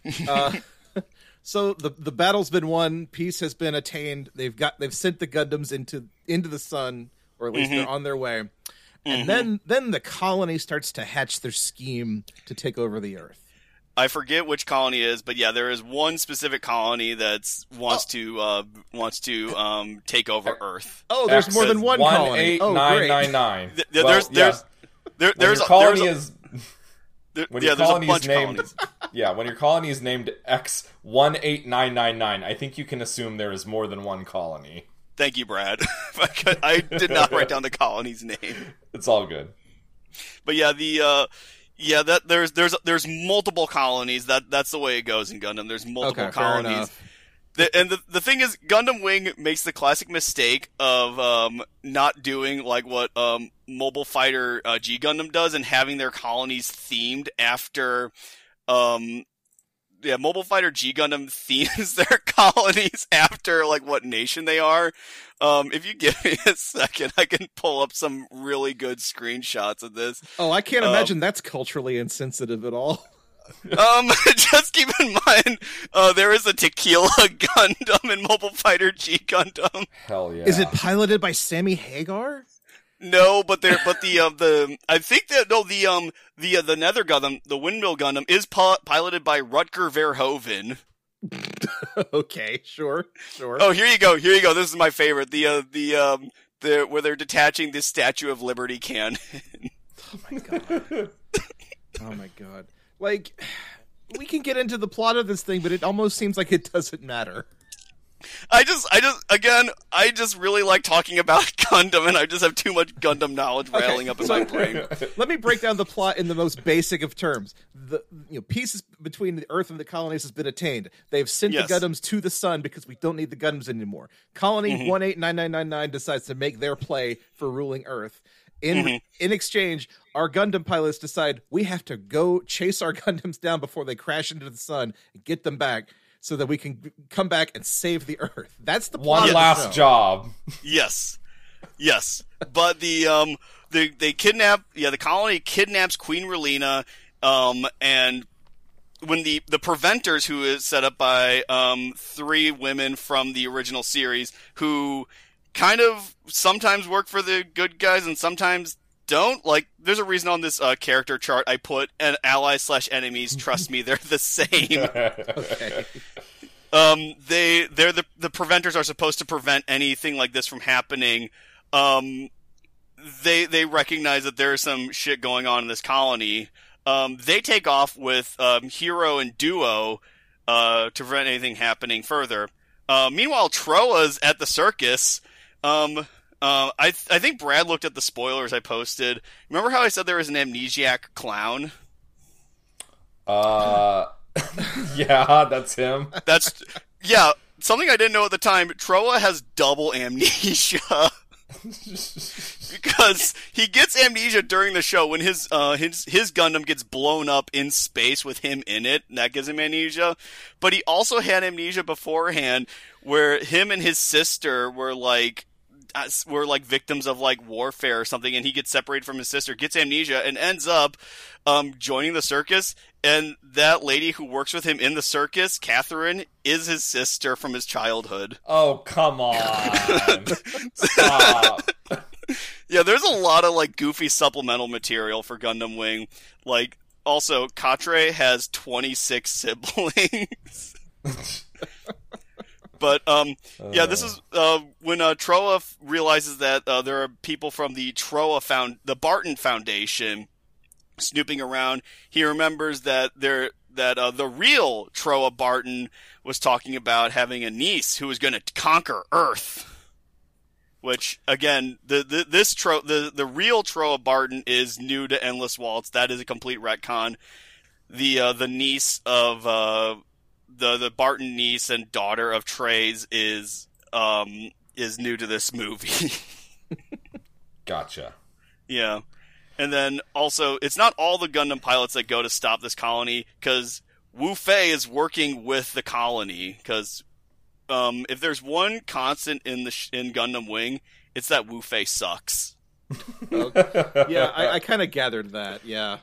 So the battle's been won. Peace has been attained. They've sent the Gundams into the sun, or at least they're on their way. And then the colony starts to hatch their scheme to take over the Earth. I forget which colony it is, but yeah, there is one specific colony that wants to take over Earth. Oh, there's more than one colony. 18999. There's a colony is when your colony is named when your colony is named X18999, I think you can assume there is more than one colony. Thank you, Brad. I did not write down the colony's name. It's all good. But yeah, that there's multiple colonies. That's the way it goes in Gundam. There's multiple colonies. And the thing is, Gundam Wing makes the classic mistake of not doing like what Mobile Fighter G Gundam does and having their colonies themed after. Mobile Fighter G Gundam themes their colonies after like what nation they are. If you give me a second, I can pull up some really good screenshots of this. Oh, I can't imagine that's culturally insensitive at all. Just keep in mind, there is a Tequila Gundam in Mobile Fighter G Gundam. Hell yeah! Is it piloted by Sammy Hagar? No, but the I think that the Nether Gundam, the Windmill Gundam, is piloted by Rutger Verhoeven. Okay, sure. Oh, here you go. This is my favorite. The where they're detaching the Statue of Liberty cannon. Oh my god. Like, we can get into the plot of this thing, but it almost seems like it doesn't matter. I just really like talking about Gundam, and I just have too much Gundam knowledge railing up in my brain. Let me break down the plot in the most basic of terms. Peace between the Earth and the colonies has been attained. They've sent the Gundams to the sun because we don't need the Gundams anymore. Colony 189999 decides to make their play for ruling Earth. In exchange, our Gundam pilots decide we have to go chase our Gundams down before they crash into the sun and get them back, so that we can come back and save the Earth. That's the plot. One last job. Yes. But they kidnap. Yeah, the colony kidnaps Queen Relina, and when the Preventers, who is set up by 3 women from the original series, who kind of sometimes work for the good guys and sometimes don't. Like, there's a reason on this character chart I put an allies/enemies. Trust me, they're the same. Okay. They're the Preventers are supposed to prevent anything like this from happening. They recognize that there's some shit going on in this colony. They take off with Hero and Duo to prevent anything happening further. Meanwhile, Troa's at the circus. I think Brad looked at the spoilers I posted. Remember how I said there was an amnesiac clown? Yeah, that's him. Yeah, something I didn't know at the time. Troa has double amnesia. Because he gets amnesia during the show when his Gundam gets blown up in space with him in it, and that gives him amnesia. But he also had amnesia beforehand, where him and his sister were like victims of like warfare or something, and he gets separated from his sister, gets amnesia, and ends up joining the circus. And that lady who works with him in the circus, Catherine, is his sister from his childhood. Oh, come on. Stop. Yeah, there's a lot of like goofy supplemental material for Gundam Wing. Like, also, Quatre has 26 siblings. But, yeah, this is when Troa realizes that there are people from the the Barton Foundation snooping around. He remembers that the real Troa Barton was talking about having a niece who was going to conquer Earth. Which, again, the real Troa Barton is new to Endless Waltz. That is a complete retcon. The niece of the Barton niece and daughter of Treize is new to this movie. Gotcha. Yeah. And then also, it's not all the Gundam pilots that go to stop this colony, because Wu Fei is working with the colony. Because if there's one constant in Gundam Wing, it's that Wu Fei sucks. Yeah, I kind of gathered that. Yeah.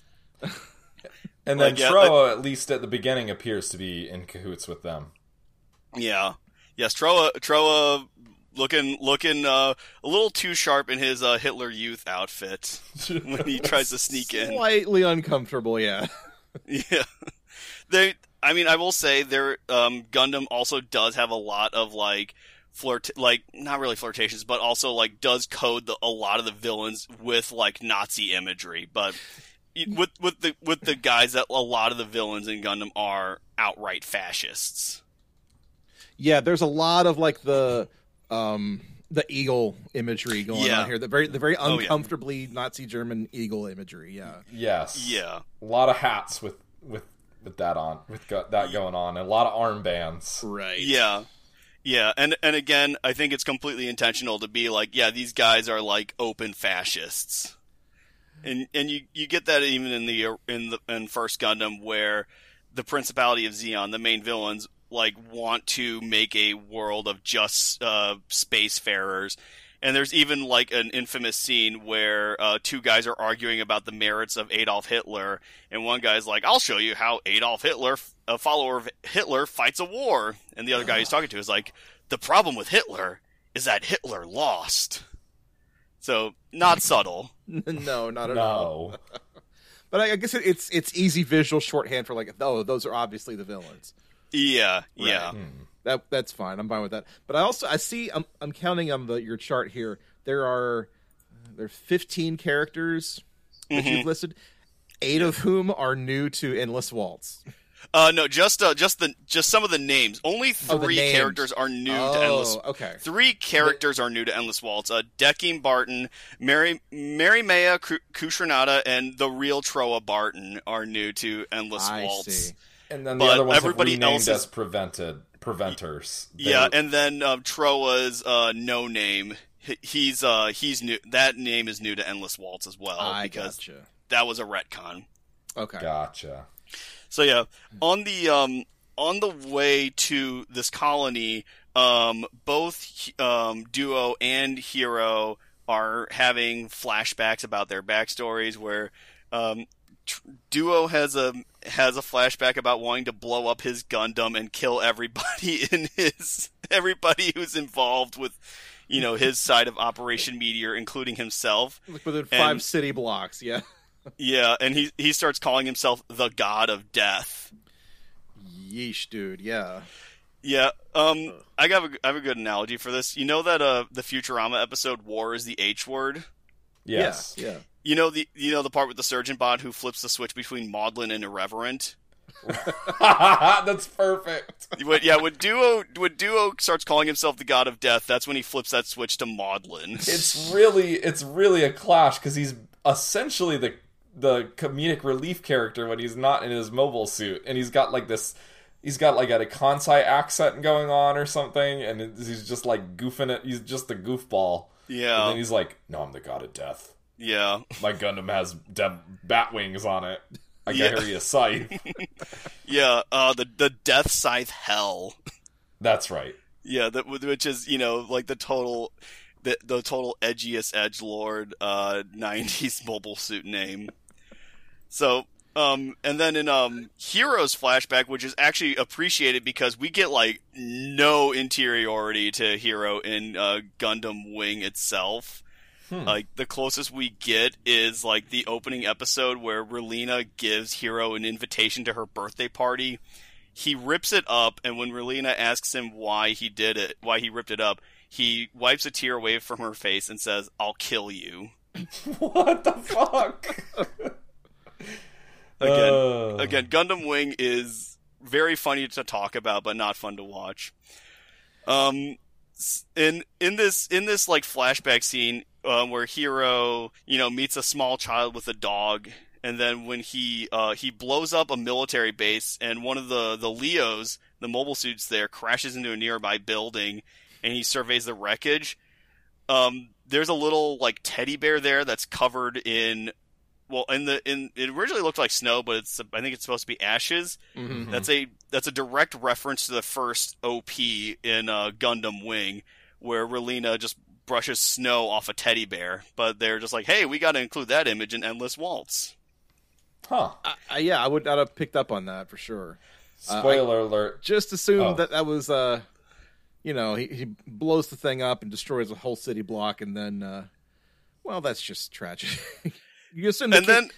And then Troa, at least at the beginning, appears to be in cahoots with them. Yeah. Yes, Troa looking a little too sharp in his Hitler Youth outfit when he tries to sneak in. Slightly uncomfortable, yeah. Yeah. I will say their Gundam also does have a lot of like not really flirtations, but also like does code a lot of the villains with like Nazi imagery, but with the guys that a lot of the villains in Gundam are outright fascists. Yeah, there's a lot of like the eagle imagery going on here. The very uncomfortably Nazi German eagle imagery. Yeah. Yes. Yeah. A lot of hats with that on, that going on, and a lot of armbands. Right. Yeah. Yeah, and again, I think it's completely intentional to be like, yeah, these guys are like open fascists. And you get that even in First Gundam, where the Principality of Zeon, the main villains, like want to make a world of just spacefarers. And there's even like an infamous scene where 2 guys are arguing about the merits of Adolf Hitler, and one guy's like, "I'll show you how Adolf Hitler, a follower of Hitler, fights a war." And the other guy he's talking to is like, "The problem with Hitler is that Hitler lost." So, not subtle. No, not at all. But I guess it's easy visual shorthand for like, oh, those are obviously the villains. Yeah, right. Yeah. That's fine. I'm fine with that. But I see I'm counting on your chart here. There's 15 characters that you've listed, 8 of whom are new to Endless Waltz. No, just some of the names. Only 3 characters are new to Endless. Okay. 3 characters are new to Endless Waltz. Dekim Barton, Mary Maya Kushrnada, and the real Troa Barton are new to Endless Waltz. I see. And then the other ones everybody have renamed else as Preventers. Yeah, and then Troa's no name. He's new. That name is new to Endless Waltz as well, because that was a retcon. Okay, gotcha. So yeah, on the way to this colony, both Duo and Hero are having flashbacks about their backstories, where Duo has a flashback about wanting to blow up his Gundam and kill everybody everybody who's involved with, his side of Operation Meteor, including himself. Like within 5 city blocks, yeah. Yeah, and he starts calling himself the God of Death. Yeesh, dude, yeah. Yeah, I have a good analogy for this. You know that the Futurama episode "War is the H Word"? Yes. Yeah. You know the part with the surgeon bot who flips the switch between maudlin and irreverent? That's perfect. When Duo starts calling himself the God of Death, that's when he flips that switch to maudlin. It's really a clash, because he's essentially the comedic relief character when he's not in his mobile suit, and he's got like a Kansai accent going on or something, and he's just like goofing it. He's just the goofball. Yeah. And then he's like, "No, I'm the God of Death. Yeah. My Gundam has bat wings on it. I carry a scythe." Yeah. The Death Scythe Hell. That's right. Yeah. Which is like the total edgiest edgelord 90s mobile suit name. So. And then in Hero's flashback, which is actually appreciated because we get like no interiority to Hero in Gundam Wing itself. Like the closest we get is like the opening episode where Relena gives Hero an invitation to her birthday party. He rips it up, and when Relena asks him why he ripped it up, he wipes a tear away from her face and says, "I'll kill you." What the fuck? Again, Gundam Wing is very funny to talk about, but not fun to watch. In this like flashback scene where Hero, meets a small child with a dog, and then when he blows up a military base, and one of the Leos, the mobile suits there, crashes into a nearby building, and he surveys the wreckage. There's a little like teddy bear there that's covered in. Well, it originally looked like snow, but I think it's supposed to be ashes. Mm-hmm. That's a direct reference to the first OP in Gundam Wing, where Relena just brushes snow off a teddy bear. But they're just like, hey, we got to include that image in Endless Waltz. Huh? Yeah, I would not have picked up on that for sure. Spoiler alert! Just assumed that was he blows the thing up and destroys a whole city block, and then well, that's just tragic. You assume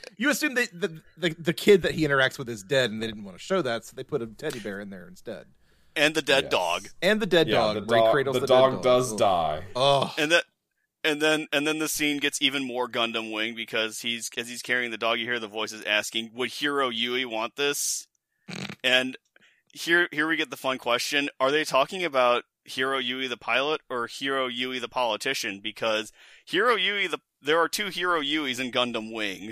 the kid that he interacts with is dead, and they didn't want to show that, so they put a teddy bear in there instead. And the dead dog. And the dead dog. Ray cradles the dog does die. Oh. And then the scene gets even more Gundam Wing because he's carrying the dog. You hear the voices asking, "Would Hiro Yui want this?" And here we get the fun question: are they talking about Hiro Yui the pilot or Hiro Yui the politician? Because there are 2 Hiro Yuis in Gundam Wing.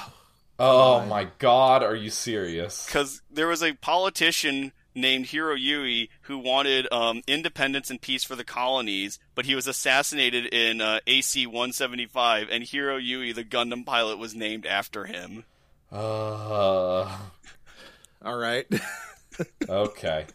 Oh my god, are you serious? Because there was a politician named Hiro Yui who wanted independence and peace for the colonies, but he was assassinated in AC-175, and Hiro Yui, the Gundam pilot, was named after him. All right. Okay.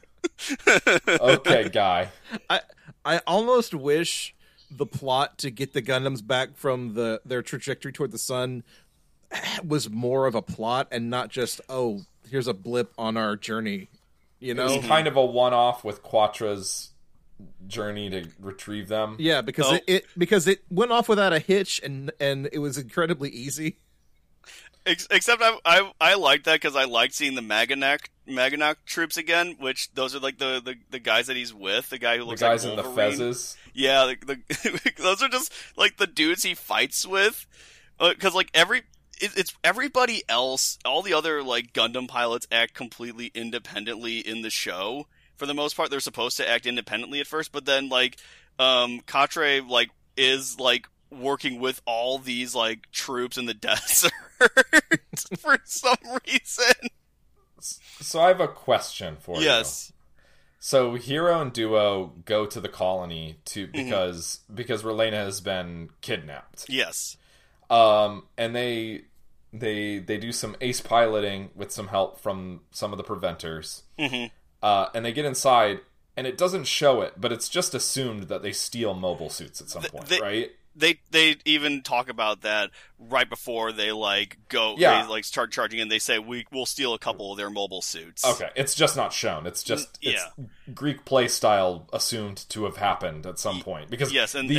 Okay, guy. I almost wish the plot to get the Gundams back from their trajectory toward the sun was more of a plot and not just, oh, here's a blip on our journey. It was kind of a one-off with Quattra's journey to retrieve them. Yeah, because it went off without a hitch and it was incredibly easy. Except I liked that because I liked seeing the Maganak troops again, which those are like the guys that he's with, the guy who looks like Wolverine. The guys in the fezzes. Yeah, those are just like the dudes he fights with. Because like it's everybody else, all the other like Gundam pilots act completely independently in the show. For the most part, they're supposed to act independently at first, but then like Quatre like is like working with all these like troops in the desert for some reason. So I have a question for you. Yes. So Hero and Duo go to the colony because Relena has been kidnapped. Yes. And they do some ace piloting with some help from some of the preventers. Mm-hmm. And they get inside, and it doesn't show it, but it's just assumed that they steal mobile suits at some point, right? they even talk about that right before they go. Yeah. They start charging in. They say we'll steal a couple of their mobile suits. Okay, it's just not shown. It's just it's Greek play style assumed to have happened at some point because yes, I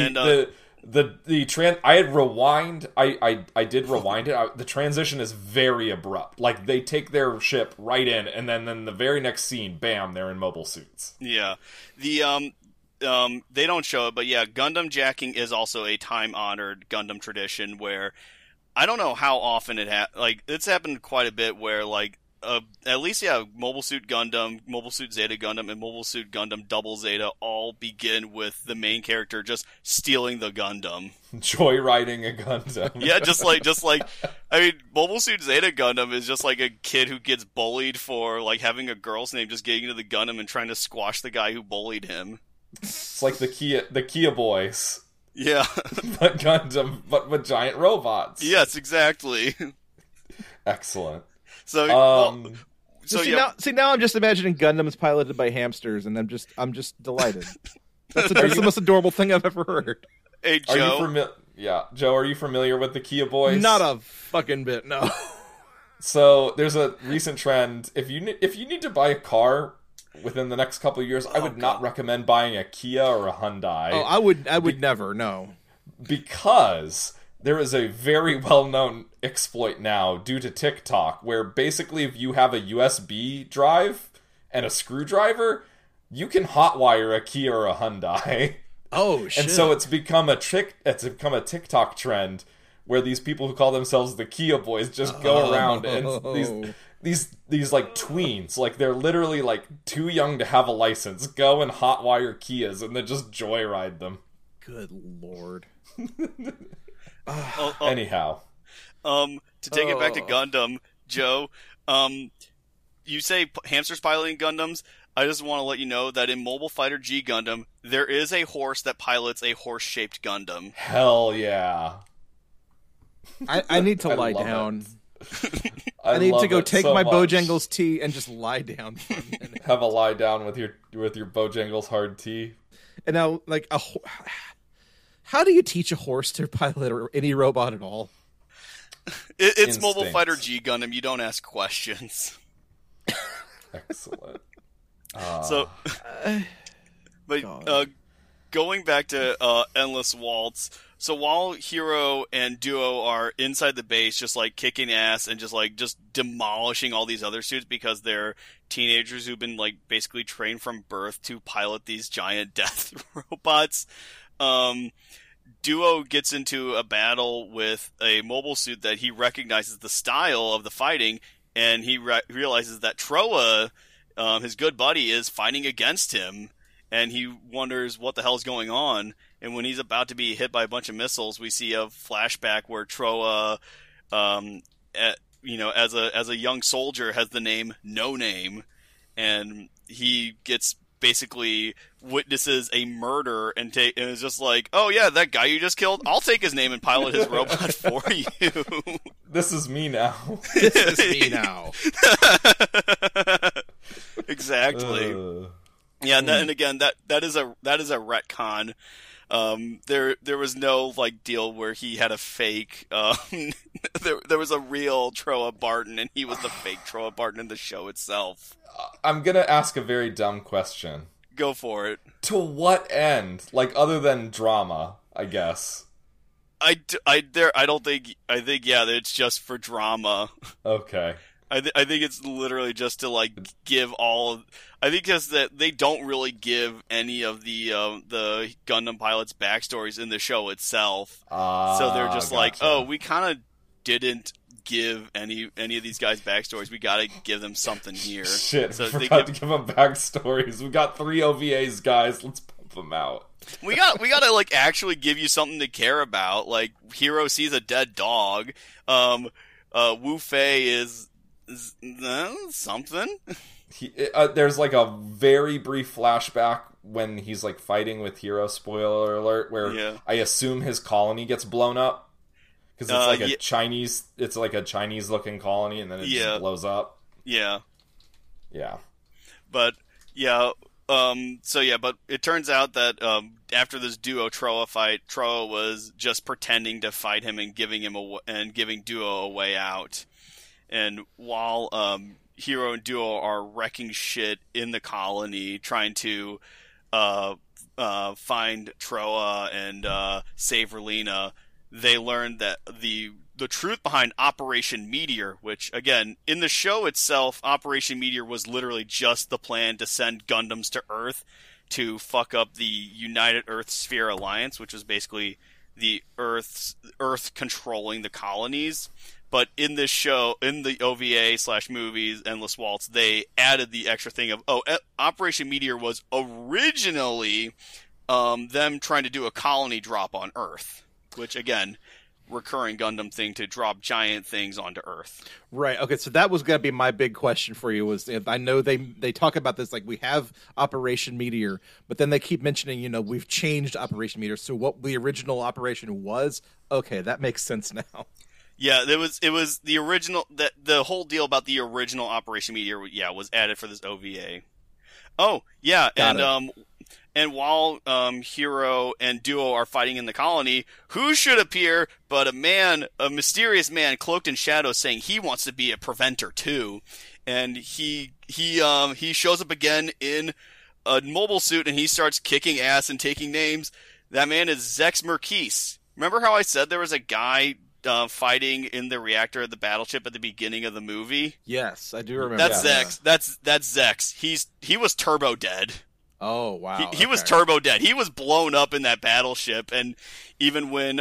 had rewind. I did rewind it. The transition is very abrupt. Like they take their ship right in, and then the very next scene, bam, they're in mobile suits. Yeah, they don't show it, but yeah, Gundam jacking is also a time-honored Gundam tradition where I don't know how often it's happened quite a bit where at least Mobile Suit Gundam, Mobile Suit Zeta Gundam, and Mobile Suit Gundam Double Zeta all begin with the main character just stealing the Gundam. Joyriding a Gundam. Yeah, just like Mobile Suit Zeta Gundam is just like a kid who gets bullied for having a girl's name, just getting into the Gundam and trying to squash the guy who bullied him. It's like the Kia Boys. Yeah. But Gundam, but with giant robots. Yes, exactly. Excellent. So, now I'm just imagining Gundams piloted by hamsters, and I'm just delighted. That's the most adorable thing I've ever heard. Hey, Joe. Joe, are you familiar with the Kia Boys? Not a fucking bit, no. So there's a recent trend. If you need to buy a car within the next couple of years, I would not recommend buying a Kia or a Hyundai. Oh, I would never, no. Because there is a very well-known exploit now due to TikTok where basically if you have a USB drive and a screwdriver, you can hotwire a Kia or a Hyundai. Oh, shit. And so it's become a TikTok trend where these people who call themselves the Kia Boys just go around and these tweens, they're literally too young to have a license, go and hotwire Kias and then just joyride them. Good lord. Anyhow, to take it back to Gundam, Joe, you say hamsters piloting Gundams. I just want to let you know that in Mobile Fighter G Gundam, there is a horse that pilots a horse-shaped Gundam. Hell yeah. I need to lie down. I need to go take my Bojangles tea and just lie down for a minute. Have a lie down with your Bojangles hard tea. And now, how do you teach a horse to pilot or any robot at all? It's Instinct. Mobile Fighter G Gundam. You don't ask questions. Excellent. Going back to Endless Waltz. So while Hero and Duo are inside the base, just kicking ass and just demolishing all these other suits because they're teenagers who've been basically trained from birth to pilot these giant death robots. Duo gets into a battle with a mobile suit that he recognizes the style of the fighting, and he realizes that Troa, his good buddy, is fighting against him, and he wonders what the hell's going on. And when he's about to be hit by a bunch of missiles, we see a flashback where Troa, as a young soldier, has the name No Name, and he gets basically witnesses a murder and is just oh yeah, that guy you just killed, I'll take his name and pilot his robot for you. This is me now. This is me now. Exactly. Yeah, and again, that is a retcon. There was no deal where he had a fake. There was a real Troa Barton, and he was the fake Troa Barton in the show itself. I'm gonna ask a very dumb question. Go for it. To what end? Other than drama, I guess. I think it's just for drama. Okay. I think it's literally just to give all. I think because that they don't really give any of the Gundam pilots backstories in the show itself. So they're just gotcha. We kind of didn't give any of these guys backstories. We got to give them something here. Shit, so we forgot to give them backstories. We got 3 OVAs, guys. Let's pump them out. We got to actually give you something to care about. Hero sees a dead dog. Wu Fei is something. There's a very brief flashback when he's fighting with Hero, spoiler alert, where I assume his colony gets blown up because it's a Chinese looking colony, and then it just blows up. Yeah. Yeah. But yeah, but it turns out that after this Duo Troa fight, Troa was just pretending to fight him and giving Duo a way out. And while Hero and Duo are wrecking shit in the colony, trying to find Troa and save Relina, they learn that the truth behind Operation Meteor, which, again, in the show itself, Operation Meteor was literally just the plan to send Gundams to Earth to fuck up the United Earth Sphere Alliance, which was basically the Earth controlling the colonies. But in this show, in the OVA/movies, Endless Waltz, they added the extra thing of, Operation Meteor was originally them trying to do a colony drop on Earth, which, again, recurring Gundam thing to drop giant things onto Earth. Right. Okay. So that was going to be my big question for you. Was, I know they talk about this, like, we have Operation Meteor, but then they keep mentioning, we've changed Operation Meteor. So what the original operation was? Okay, that makes sense now. Yeah, it was the original. The whole deal about the original Operation Meteor, was added for this OVA. Oh yeah, and while Hero and Duo are fighting in the colony, who should appear but a mysterious man cloaked in shadows, saying he wants to be a preventer too, and he shows up again in a mobile suit and he starts kicking ass and taking names. That man is Zex Merquise. Remember how I said there was a guy fighting in the reactor of the battleship at the beginning of the movie? Yes, I do remember. That's Zex. That's Zex. He was turbo dead. Oh wow! He was turbo dead. He was blown up in that battleship, and even when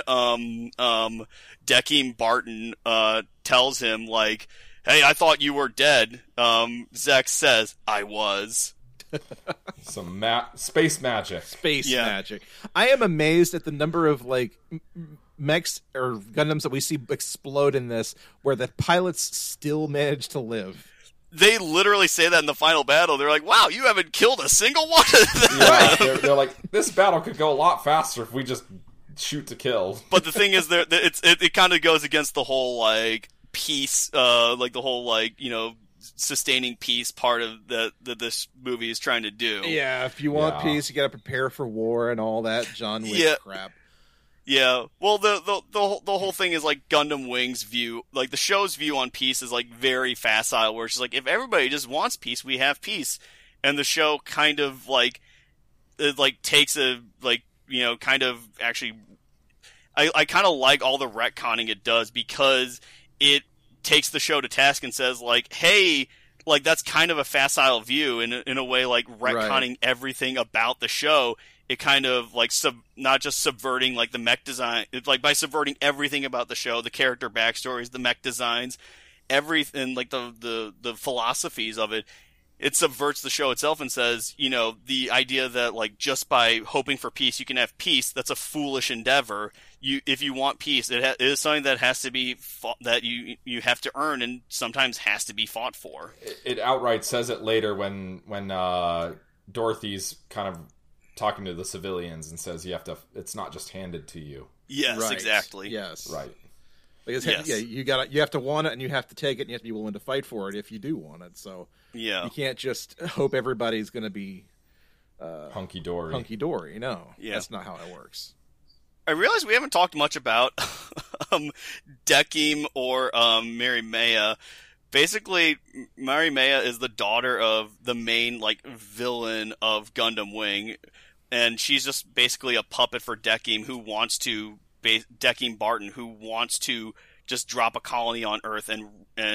Dekim Barton tells him, like, "Hey, I thought you were dead," Zex says, "I was." Some space magic. Magic. I am amazed at the number of mechs or Gundams that we see explode in this, where the pilots still manage to live. They literally say that in the final battle. They're like, "Wow, you haven't killed a single one of them." Yeah, they're like, this battle could go a lot faster if we just shoot to kill. But the thing is, it kind of goes against the whole peace, the whole sustaining peace part of that this movie is trying to do. Yeah, if you want peace, you got to prepare for war and all that John Wick crap. Yeah, well, the whole thing is Gundam Wing's view, the show's view on peace is very facile, where it's just if everybody just wants peace, we have peace, and the show kind of takes a kind of actually, I kind of like all the retconning it does, because it takes the show to task and says hey, that's kind of a facile view in a way, retconning everything about the show. It kind of not just subverting the mech design, it's by subverting everything about the show, the character backstories, the mech designs, everything, the philosophies of it. It subverts the show itself and says, the idea that just by hoping for peace you can have peace, that's a foolish endeavor. If you want peace, it is something that has to be that you have to earn, and sometimes has to be fought for. It outright says it later when Dorothy's kind of talking to the civilians and says it's not just handed to you. Yes, right. Exactly. Yes. Right. Because you have to want it, and you have to take it, and you have to be willing to fight for it if you do want it. So you can't just hope everybody's going to be hunky dory. No, that's not how it works. I realize we haven't talked much about Dekim or Mary Maya. Basically, Mary Maya is the daughter of the main villain of Gundam Wing, and she's just basically a puppet for Dekim, Dekim Barton, who wants to just drop a colony on Earth and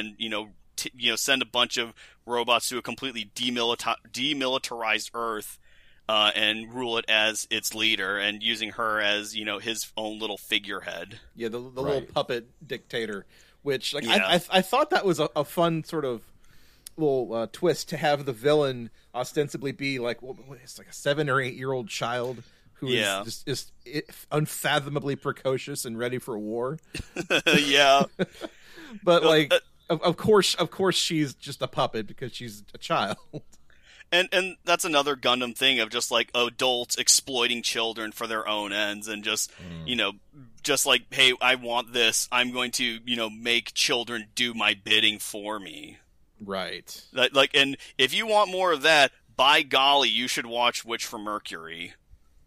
send a bunch of robots to a completely demilitarized Earth, and rule it as its leader, and using her as his own little figurehead. Yeah, the little puppet dictator. Which I thought that was a fun sort of little twist, to have the villain ostensibly be it's a 7 or 8 year old child who is just unfathomably precocious and ready for war. Yeah, but of course she's just a puppet because she's a child. And that's another Gundam thing of just adults exploiting children for their own ends, and just just hey, I want this, I'm going to make children do my bidding for me. Right. And if you want more of that, by golly, you should watch Witch from Mercury.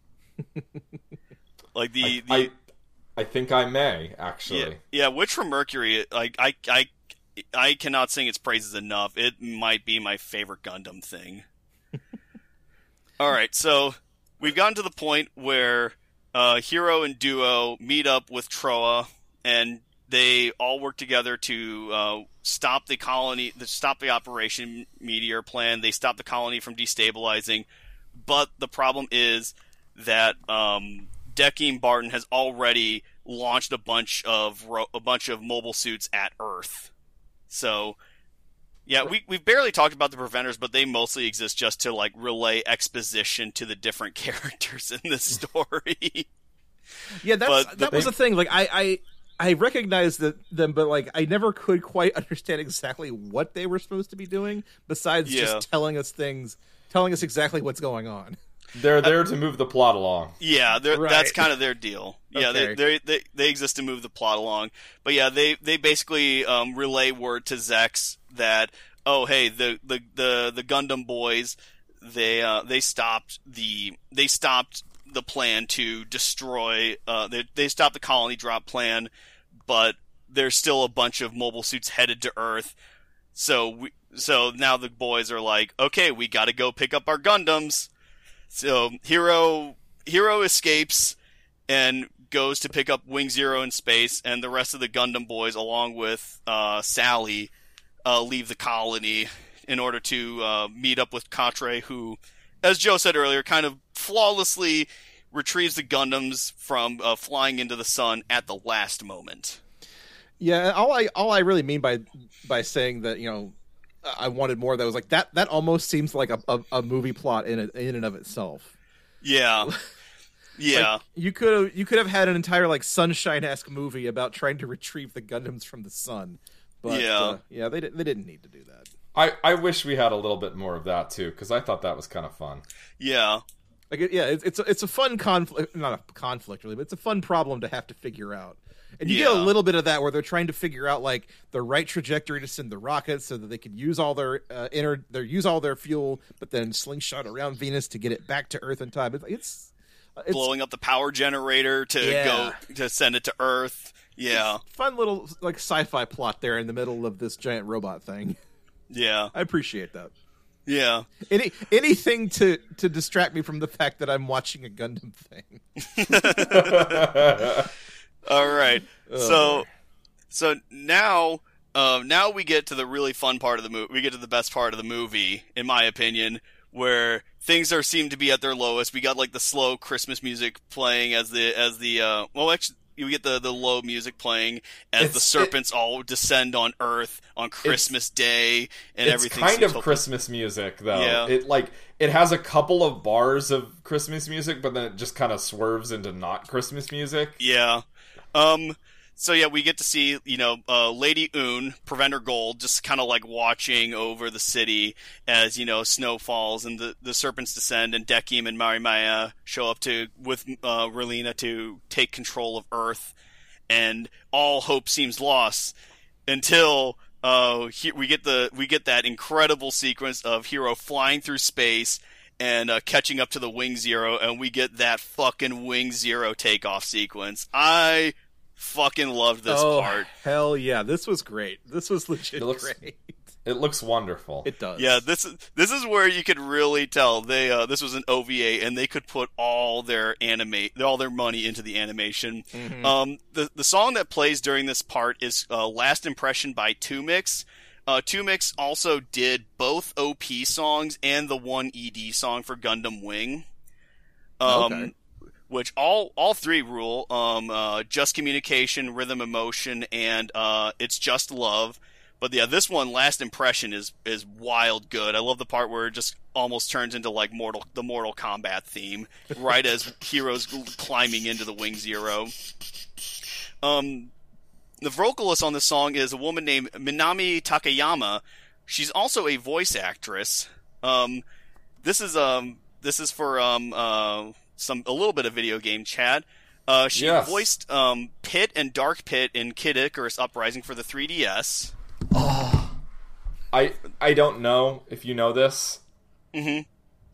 Like I think I may actually. Yeah, Witch from Mercury. Like I cannot sing its praises enough. It might be my favorite Gundam thing. All right, so we've gotten to the point where Hero and Duo meet up with Troa, and they all work together to stop the colony, stop the Operation Meteor plan. They stop the colony from destabilizing, but the problem is that Dekim Barton has already launched a bunch of mobile suits at Earth. So, yeah, we've barely talked about the Preventers, but they mostly exist just to like relay exposition to the different characters in the story. Yeah, that was the thing. Like I recognized them, but like I never could quite understand exactly what they were supposed to be doing. Besides just telling us exactly what's going on. They're there to move the plot along. Yeah, right. That's kind of their deal. Yeah, okay. they exist to move the plot along. But yeah, they basically relay word to Zex that, oh hey, the Gundam boys, they stopped the plan to destroy. They stopped the colony drop plan, but there's still a bunch of mobile suits headed to Earth. So now the boys are like, okay, we got to go pick up our Gundams. So Hero escapes and goes to pick up Wing Zero in space, and the rest of the Gundam boys, along with Sally, leave the colony in order to meet up with Quatre, who, as Joe said earlier, kind of flawlessly retrieves the Gundams from flying into the sun at the last moment. Yeah, all I really mean by saying that, you know, I wanted more, that was like that almost seems like a movie plot in and of itself. Yeah. Yeah. Like, you could have had an entire like Sunshine-esque movie about trying to retrieve the Gundams from the sun. But they didn't need to do that. I wish we had a little bit more of that too, because I thought that was kind of fun. Yeah. Like it's a fun conflict, not a conflict really, but it's a fun problem to have to figure out. And you get a little bit of that where they're trying to figure out like the right trajectory to send the rockets so that they can use all their use all their fuel, but then slingshot around Venus to get it back to Earth in time. It's blowing up the power generator to send it to Earth. Yeah, fun little like sci-fi plot there in the middle of this giant robot thing. Yeah, I appreciate that. Yeah, anything to distract me from the fact that I'm watching a Gundam thing. All right, so now we get to the really fun part of the movie. We get to the best part of the movie, in my opinion, where things seem to be at their lowest. We got like the slow Christmas music playing we get the low music playing as the serpents all descend on Earth on Christmas Day, and everything. It's kind of Christmas music, though. Yeah. It has a couple of bars of Christmas music, but then it just kind of swerves into not Christmas music. Yeah. So yeah, we get to see, Lady Un, Preventer Gold, just kind of like watching over the city as, snow falls and the serpents descend, and Dekim and Marimaya show up with Relina to take control of Earth, and all hope seems lost until we get that incredible sequence of Hero flying through space and catching up to the Wing Zero, and we get that fucking Wing Zero takeoff sequence. I fucking loved this part. Hell yeah, this was great. This was legit great. It looks wonderful. It does. Yeah, this is where you could really tell this was an OVA, and they could put all their money into the animation. Mm-hmm. The song that plays during this part is Last Impression by 2Mix. 2Mix also did both OP songs and the one ED song for Gundam Wing. Okay. Which all three rule. Just Communication, Rhythm Emotion, and It's Just Love. But yeah, this one, Last Impression, is wild good. I love the part where it just almost turns into like the Mortal Kombat theme, right as Hero's climbing into the Wing Zero. The vocalist on this song is a woman named Minami Takayama. She's also a voice actress. This is for a little bit of video game chat. She voiced Pit and Dark Pit in Kid Icarus Uprising for the 3DS. Oh, I don't know if you know this. Mm-hmm.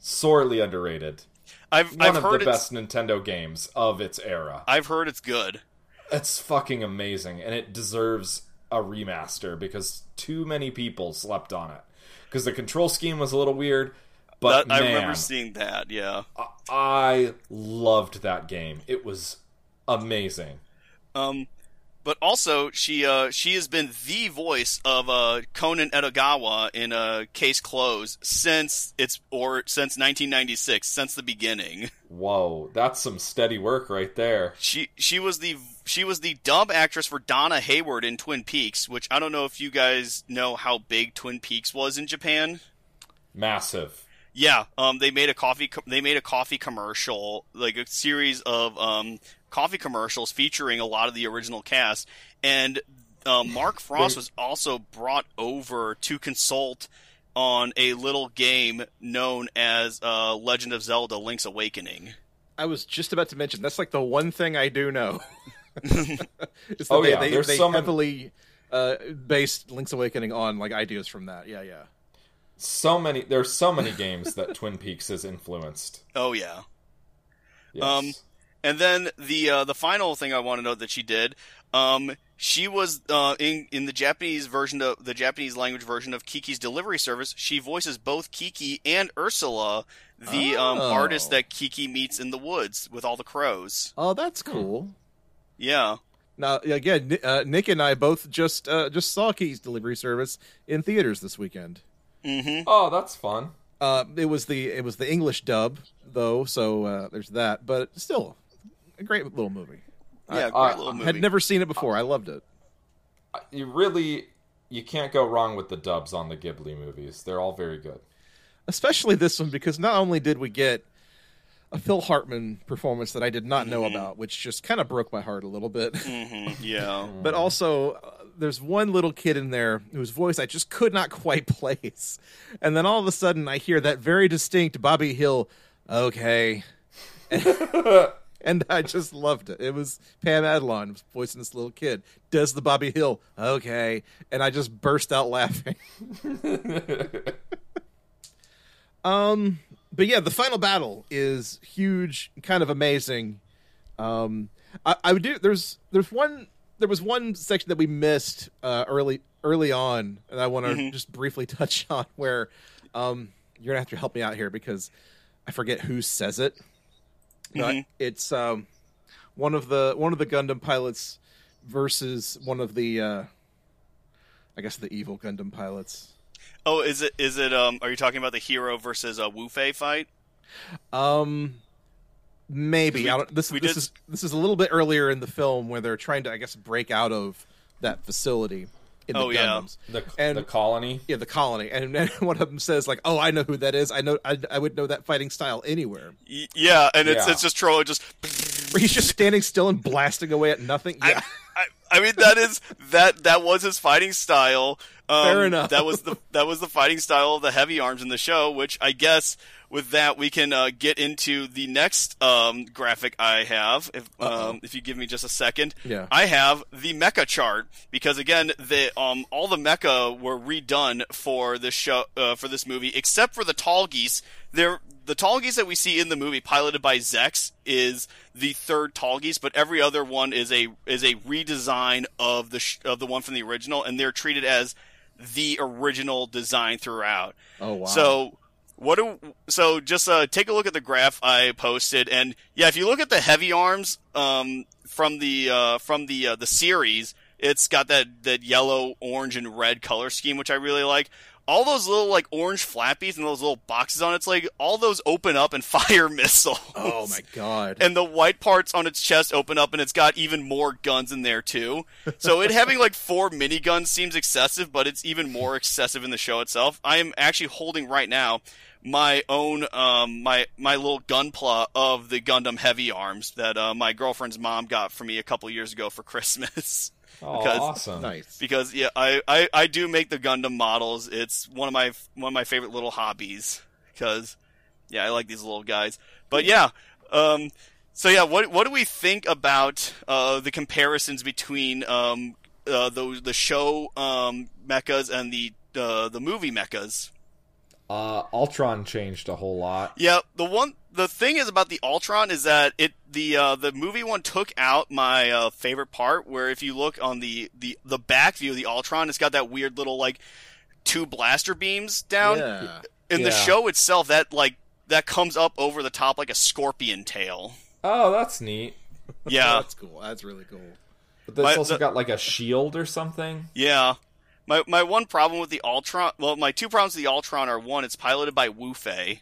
sorely underrated. I've One of heard the best Nintendo games of its era. I've heard it's good. It's fucking amazing, and it deserves a remaster because too many people slept on it. Because the control scheme was a little weird, but I remember seeing that. Yeah, I loved that game. It was amazing. But also, she has been the voice of Conan Edogawa in Case Closed since 1996, since the beginning. Whoa, that's some steady work right there. She was the dub actress for Donna Hayward in Twin Peaks, which I don't know if you guys know how big Twin Peaks was in Japan. Massive. Yeah, they made a coffee commercial, like a series of coffee commercials featuring a lot of the original cast, and Mark Frost was also brought over to consult on a little game known as Legend of Zelda: Link's Awakening. I was just about to mention that's like the one thing I do know. They heavily based Link's Awakening on like ideas from that. Yeah. There's so many games that Twin Peaks has influenced. Oh yeah. Yes. And then the final thing I want to note that she did, she was in the Japanese language version of Kiki's Delivery Service. She voices both Kiki and Ursula, the artist that Kiki meets in the woods with all the crows. Oh, that's cool. Yeah. Now, again, Nick and I both just saw Kiki's Delivery Service in theaters this weekend. Mm-hmm. Oh, that's fun. It was the English dub though, so there's that. But still, a great little movie. Yeah, great little movie. Had never seen it before. I loved it. You can't go wrong with the dubs on the Ghibli movies. They're all very good. Especially this one, because not only did we get a Phil Hartman performance that I did not know about, which just kind of broke my heart a little bit. Mm-hmm. Yeah. But also, there's one little kid in there whose voice I just could not quite place. And then all of a sudden, I hear that very distinct Bobby Hill, okay. And I just loved it. It was Pam Adlon voicing this little kid. Does the Bobby Hill, okay. And I just burst out laughing. But yeah, the final battle is huge, kind of amazing. I would do. There was one section that we missed early on, and I want to just briefly touch on where you're gonna have to help me out here because I forget who says it. It's one of the Gundam pilots versus one of the I guess the evil Gundam pilots. Oh, is it? Are you talking about the Hero versus Wu Fei fight? Maybe. This is a little bit earlier in the film where they're trying to, I guess, break out of that facility in the Gundams. The colony. Yeah, the colony. And one of them says, like, "Oh, I know who that is. I would know that fighting style anywhere." Yeah, and it's just Trollo just. Where he's just standing still and blasting away at nothing. Yeah. I mean that was his fighting style. Fair enough. That was the fighting style of the heavy arms in the show, which I guess with that we can get into the next graphic I have. If you give me just a second, yeah. I have the mecha chart because again, all the mecha were redone for this show for this movie, except for the Tall Geese. The Tall Geese that we see in the movie, piloted by Zex, is the third Tall Geese, but every other one is a redesign of the one from the original, and they're treated as the original design throughout. Oh wow! So just take a look at the graph I posted, and yeah, if you look at the heavy arms from the series, it's got that yellow, orange, and red color scheme, which I really like. All those little like orange flappies and those little boxes on its leg, all those open up and fire missiles. Oh my god. And the white parts on its chest open up and it's got even more guns in there too. So it having like 4 miniguns seems excessive, but it's even more excessive in the show itself. I am actually holding right now my own my little gunpla of the Gundam Heavy Arms that my girlfriend's mom got for me a couple years ago for Christmas. Oh, awesome! Nice. Because yeah, I do make the Gundam models. It's one of my favorite little hobbies. Because yeah, I like these little guys. But yeah, so yeah, what do we think about the comparisons between the show mechas and the movie mechas? Ultron changed a whole lot. Yeah, the thing is about the Ultron is that the movie one took out my favorite part, where if you look on the back view of the Ultron, it's got that weird little like 2 blaster beams down. Yeah. In the show itself, that comes up over the top like a scorpion tail. Oh, that's neat. Yeah, That's cool. That's really cool. But that's also got like a shield or something. yeah. My one problem with the Ultron, well, my 2 problems with the Ultron are, 1, it's piloted by Wu Fei,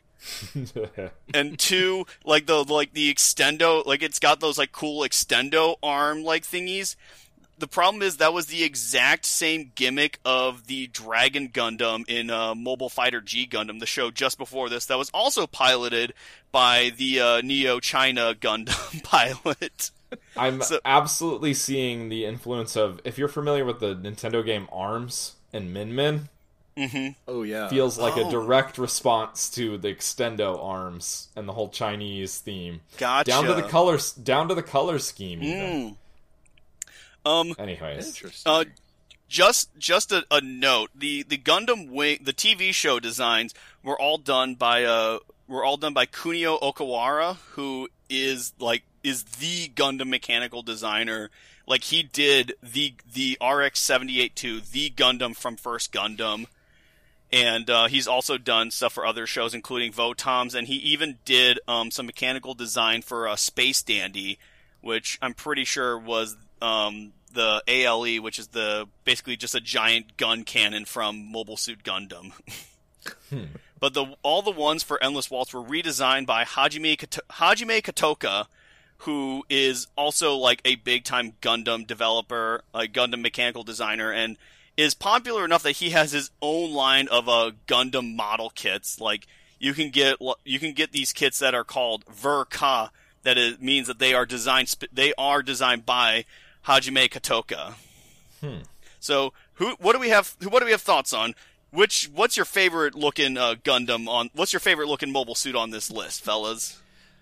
and 2, like the extendo, like it's got those like cool extendo arm like thingies. The problem is that was the exact same gimmick of the Dragon Gundam in Mobile Fighter G Gundam, the show just before this, that was also piloted by the Neo China Gundam pilot. I'm absolutely seeing the influence of, if you're familiar with the Nintendo game ARMS and Min Min, Oh yeah. feels like a direct response to the Extendo ARMS and the whole Chinese theme. Gotcha. Down to the color scheme even. Anyways. Interesting. Just a note: the Gundam Wing, the TV show designs were all done by Kunio Okawara, who is the Gundam mechanical designer. Like, he did the RX-78-2, the Gundam from First Gundam, and he's also done stuff for other shows, including Votoms, and he even did some mechanical design for Space Dandy, which I'm pretty sure was the ALE, which is basically just a giant gun cannon from Mobile Suit Gundam. But all the ones for Endless Waltz were redesigned by Hajime Katoka, who is also like a big-time Gundam developer, a Gundam mechanical designer, and is popular enough that he has his own line of Gundam model kits. Like, you can get these kits that are called Ver-Ka, that it means that they are designed by Hajime Katoka. So, what do we have thoughts on? What's your favorite looking Gundam what's your favorite looking mobile suit on this list, fellas?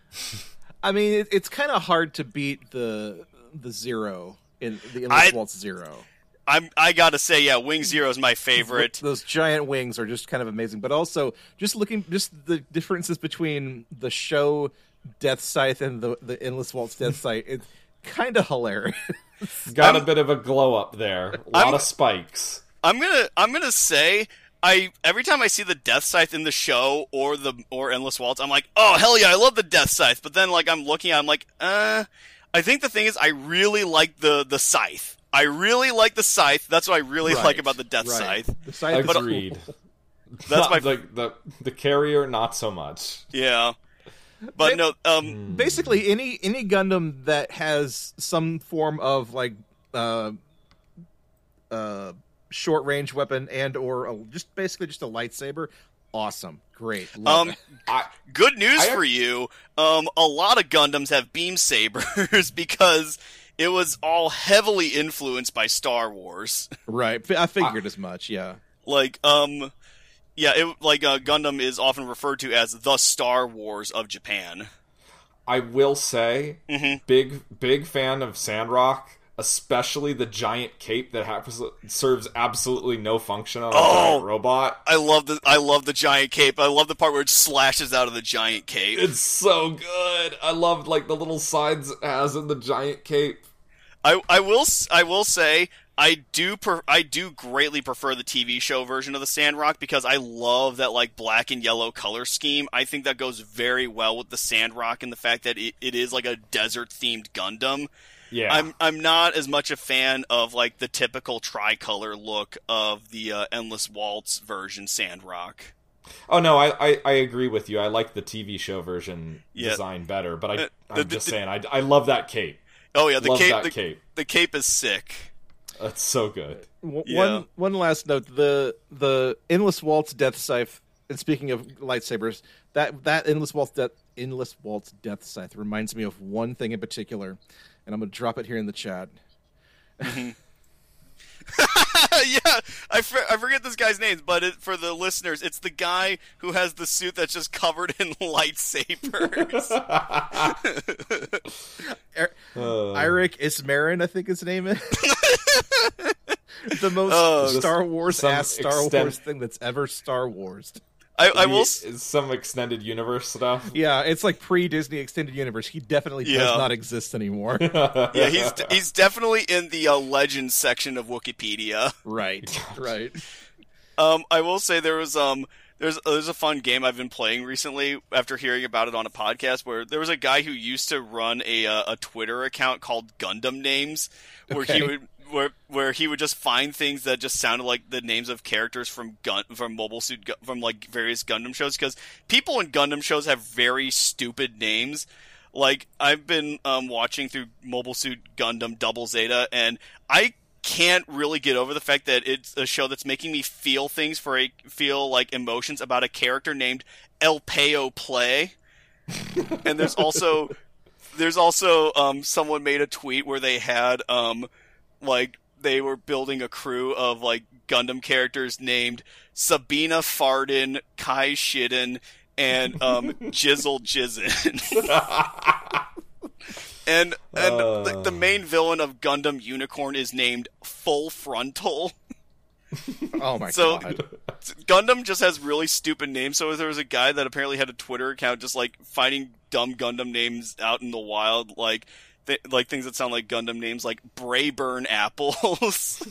I mean, it's kind of hard to beat the Zero in the Endless Waltz Zero. I gotta say, yeah, Wing Zero is my favorite. Those giant wings are just kind of amazing, but also just the differences between the show Death Scythe and the Endless Waltz Death Scythe. It's kind of hilarious. Got a bit of a glow up there. A lot of spikes. I'm gonna say, every time I see the Death Scythe in the show or Endless Waltz, I'm like, oh hell yeah, I love the Death Scythe. But then like I'm looking, I'm like, I think the thing is, I really like the Scythe. I really like the Scythe. That's what I really like about the Death Scythe. The Scythe is Agreed. cool. That's my the carrier, not so much. Yeah. But no, basically any Gundam that has some form of like short range weapon and or just basically just a lightsaber, awesome, great. Love it. Good news for you. A lot of Gundams have beam sabers because it was all heavily influenced by Star Wars. Right, I figured as much. Yeah, like Gundam is often referred to as the Star Wars of Japan. I will say, big fan of Sandrock, especially the giant cape that serves absolutely no function on a giant robot. I love the giant cape. I love the part where it slashes out of the giant cape. It's so good. I love like the little sides it has in the giant cape. I will say I do greatly prefer the TV show version of the Sandrock because I love that like black and yellow color scheme. I think that goes very well with the Sandrock and the fact that it is like a desert themed Gundam. Yeah. I'm not as much a fan of like the typical tricolor look of the Endless Waltz version Sandrock. Oh no, I agree with you. I like the TV show version design better, but I'm just saying I love that cape. Oh yeah, cape. The cape is sick. That's so good. One last note: the Endless Waltz Death Scythe. And speaking of lightsabers, that Endless Waltz Death Scythe reminds me of one thing in particular, and I'm going to drop it here in the chat. Yeah, I forget this guy's name, but for the listeners, it's the guy who has the suit that's just covered in lightsabers. Eirik Ismarin, I think his name is. The most Star Wars thing that's ever Star Wars. I will. Some extended universe stuff. Yeah, it's like pre-Disney extended universe. He definitely does not exist anymore. Yeah, he's definitely in the Legends section of Wikipedia. Right, right. I will say there's a fun game I've been playing recently after hearing about it on a podcast where there was a guy who used to run a Twitter account called Gundam Names, where he would just find things that just sounded like the names of characters from Mobile Suit from like various Gundam shows, because people in Gundam shows have very stupid names. Like I've been watching through Mobile Suit Gundam Double Zeta, and I can't really get over the fact that it's a show that's making me feel things feel like emotions about a character named El Peo Play. And there's also someone made a tweet where they had like they were building a crew of like Gundam characters named Sabina Farden, Kai Shiden, and Jizzle Jizzin. And the main villain of Gundam Unicorn is named Full Frontal. Oh my god. Gundam just has really stupid names. So there was a guy that apparently had a Twitter account just like finding dumb Gundam names out in the wild, like things that sound like Gundam names, like Brayburn Apples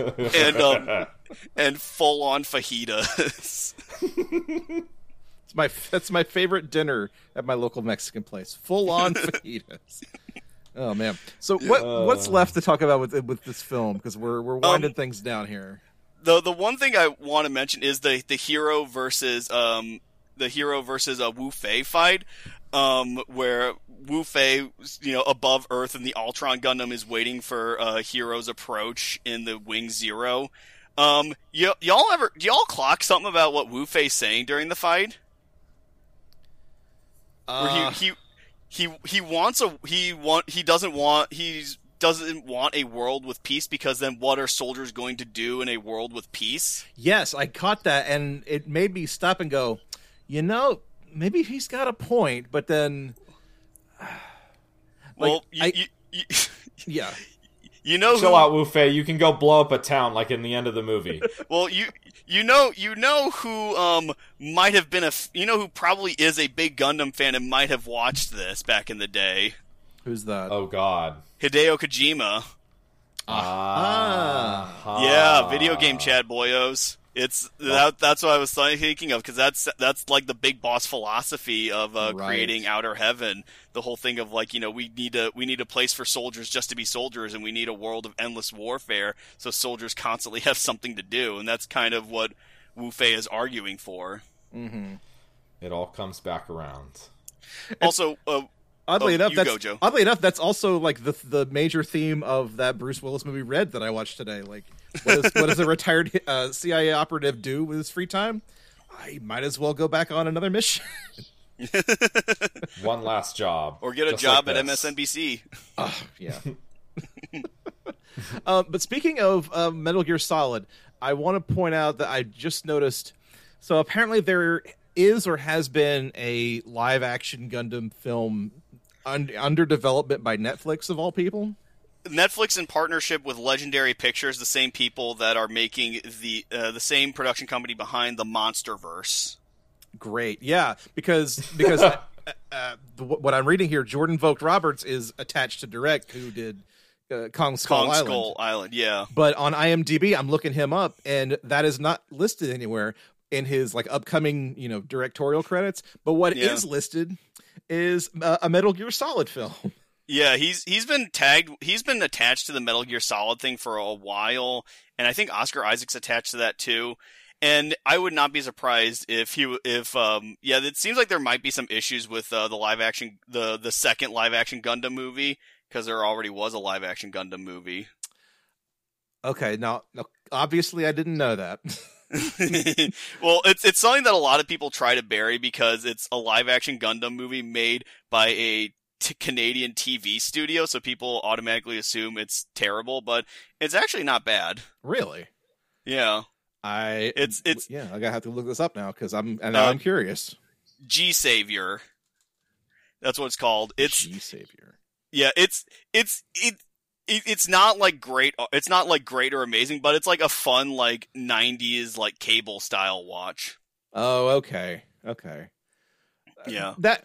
and Full On Fajitas. That's my favorite dinner at my local Mexican place. Full on fajitas. Oh man! So what's left to talk about with this film? Because we're winding things down here. The one thing I want to mention is the hero versus Wu Fei fight, where Wu Fei, above Earth, and the Ultron Gundam is waiting for Hero's approach in the Wing Zero. Do y'all clock something about what Wu Fei's saying during the fight? Where he doesn't want a world with peace, because then what are soldiers going to do in a world with peace? Yes, I caught that, and it made me stop and go, maybe he's got a point, but then yeah. Chill out, Wu Fei. You can go blow up a town like in the end of the movie. Well, you know who might have been who probably is a big Gundam fan and might have watched this back in the day. Who's that? Oh God, Hideo Kojima. Yeah, video game Chad Boyos. That's what I was thinking of, because that's like the big boss philosophy of creating Outer Heaven. The whole thing of like, we need a place for soldiers just to be soldiers, and we need a world of endless warfare so soldiers constantly have something to do, and that's kind of what Wu Fei is arguing for. Mm-hmm. It all comes back around. Also, oddly enough, that's also like the major theme of that Bruce Willis movie Red that I watched today. Like, what does a retired CIA operative do with his free time? I might as well go back on another mission. One last job. Or get a job at MSNBC. Yeah. But speaking of Metal Gear Solid, I want to point out that I just noticed, so apparently there is or has been a live-action Gundam film under development by Netflix, of all people. Netflix, in partnership with Legendary Pictures, the same people that are making the same production company behind the MonsterVerse. Great, yeah, because what I'm reading here, Jordan Vogt-Roberts is attached to direct, who did Kong Skull Island, yeah. But on IMDb, I'm looking him up, and that is not listed anywhere in his like upcoming directorial credits. But what is listed is a Metal Gear Solid film. Yeah, he's been attached to the Metal Gear Solid thing for a while, and I think Oscar Isaac's attached to that too. And I would not be surprised it seems like there might be some issues with the live action, the second live action Gundam movie, because there already was a live action Gundam movie. Okay, now obviously I didn't know that. Well, it's something that a lot of people try to bury because it's a live action Gundam movie made by a Canadian TV studio, so people automatically assume it's terrible, but it's actually not bad. Really? Yeah. I gotta have to look this up now because I'm curious. G Savior. That's what it's called. It's G Savior. Yeah, it's not like great. It's not like great or amazing, but it's like a fun like 90s like cable style watch. Oh, okay. Yeah. That,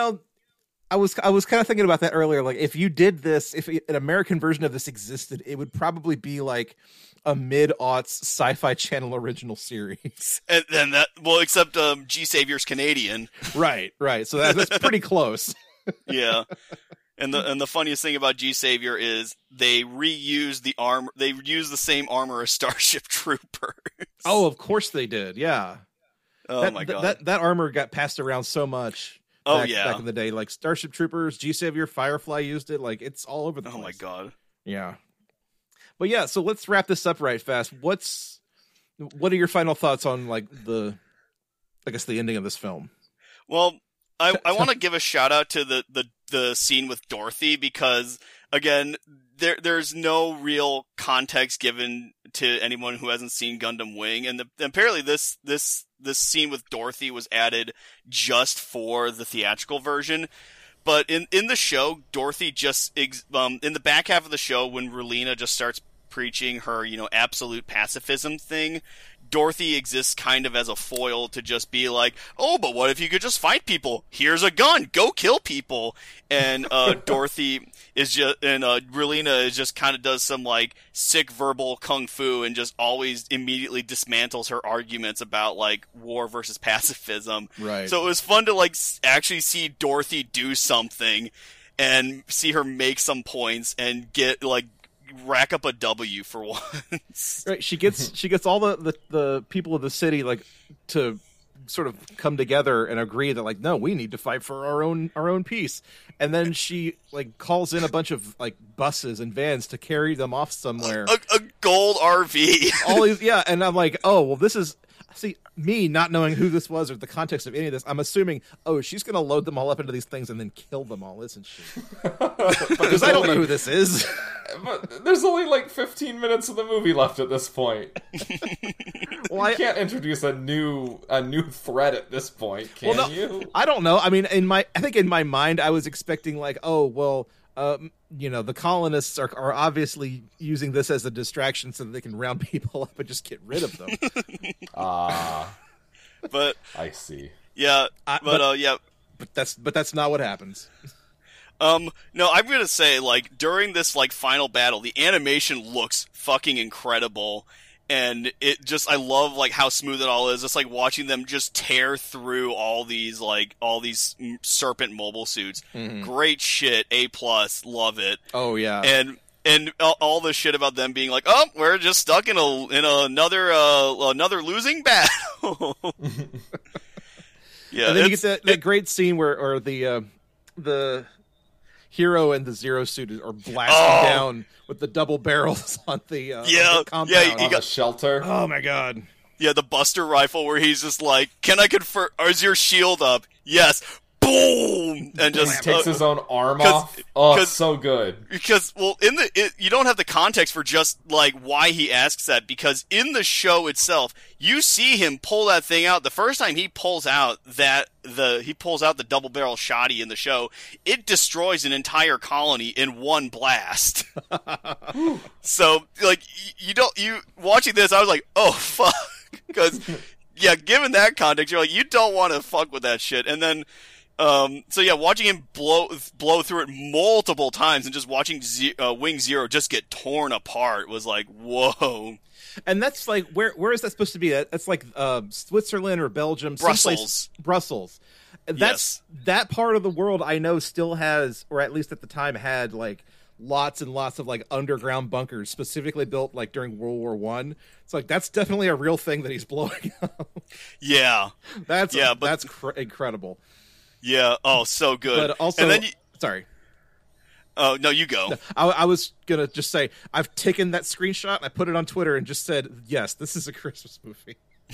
I was kind of thinking about that earlier. Like, if you did this, if an American version of this existed, it would probably be like a mid-aughts Sci-Fi Channel original series. And then that, well, except G Savior's Canadian. Right. So that's pretty close. Yeah. And the funniest thing about G Savior is they reuse the armor. They use the same armor as Starship Troopers. Oh, of course they did. Yeah. Oh my god. That armor got passed around so much. Back in the day, like Starship Troopers, G Savior, Firefly used it. Like, it's all over the place. Oh my god. Yeah. But yeah, so let's wrap this up right fast. What are your final thoughts on like the ending of this film? Well, I want to give a shout out to the scene with Dorothy, because again, there's no real context given to anyone who hasn't seen Gundam Wing, and apparently this scene with Dorothy was added just for the theatrical version. But in the show, Dorothy just in the back half of the show, when Relena just starts preaching her absolute pacifism thing, Dorothy exists kind of as a foil to just be like, oh, but what if you could just fight people? Here's a gun, go kill people. And Dorothy is just, and Relena is just kind of does some like sick verbal kung fu and just always immediately dismantles her arguments about like war versus pacifism. Right. So it was fun to like actually see Dorothy do something and see her make some points and get like rack up a W for once. Right, she gets all the people of the city like to sort of come together and agree that like, no, we need to fight for our own peace. And then she like calls in a bunch of like buses and vans to carry them off somewhere. A gold RV. All these, yeah, and I'm like, oh well, this is. See, me not knowing who this was or the context of any of this, I'm assuming, oh, she's going to load them all up into these things and then kill them all, isn't she? Because I don't know who this is. But there's only like 15 minutes of the movie left at this point. Well, you can't introduce a new threat at this point, can you? I don't know. I mean, I think in my mind, I was expecting like, oh, well, the colonists are obviously using this as a distraction so that they can round people up and just get rid of them. But I see. Yeah, yeah. But that's not what happens. No, I'm gonna say like during this like final battle, the animation looks fucking incredible. And I love like how smooth it all is. It's like watching them just tear through all these serpent mobile suits. Mm-hmm. Great shit. A+, love it. Oh yeah. And all the shit about them being like, oh, we're just stuck in another losing battle. Yeah. And then you get that great scene where the hero and the Zero suit are blasting down with the double barrels on the compound. Yeah, on the shelter. Oh my god. Yeah, the Buster rifle where he's just like, can I confirm, is your shield up? Yes. Boom! And just takes his own arm off. Oh, it's so good. Because, well, you don't have the context for just, like, why he asks that, because in the show itself, you see him pull that thing out. The first time he pulls out the double barrel shotty in the show, it destroys an entire colony in one blast. So, like, watching this, I was like, oh, fuck. Because, yeah, given that context, you're like, you don't want to fuck with that shit. And then, so yeah, watching him blow through it multiple times and just watching Wing Zero just get torn apart was like, whoa. And that's like, where is that supposed to be? That's like Switzerland or Belgium, Brussels. Brussels. That part of the world I know still has, or at least at the time had, like lots and lots of like underground bunkers specifically built like during World War One. It's like that's definitely a real thing that he's blowing up. Yeah, that's incredible. Yeah. Oh, so good. But also, and then sorry. Oh, no, you go. No, I was going to just say, I've taken that screenshot and I put it on Twitter and just said, yes, this is a Christmas movie.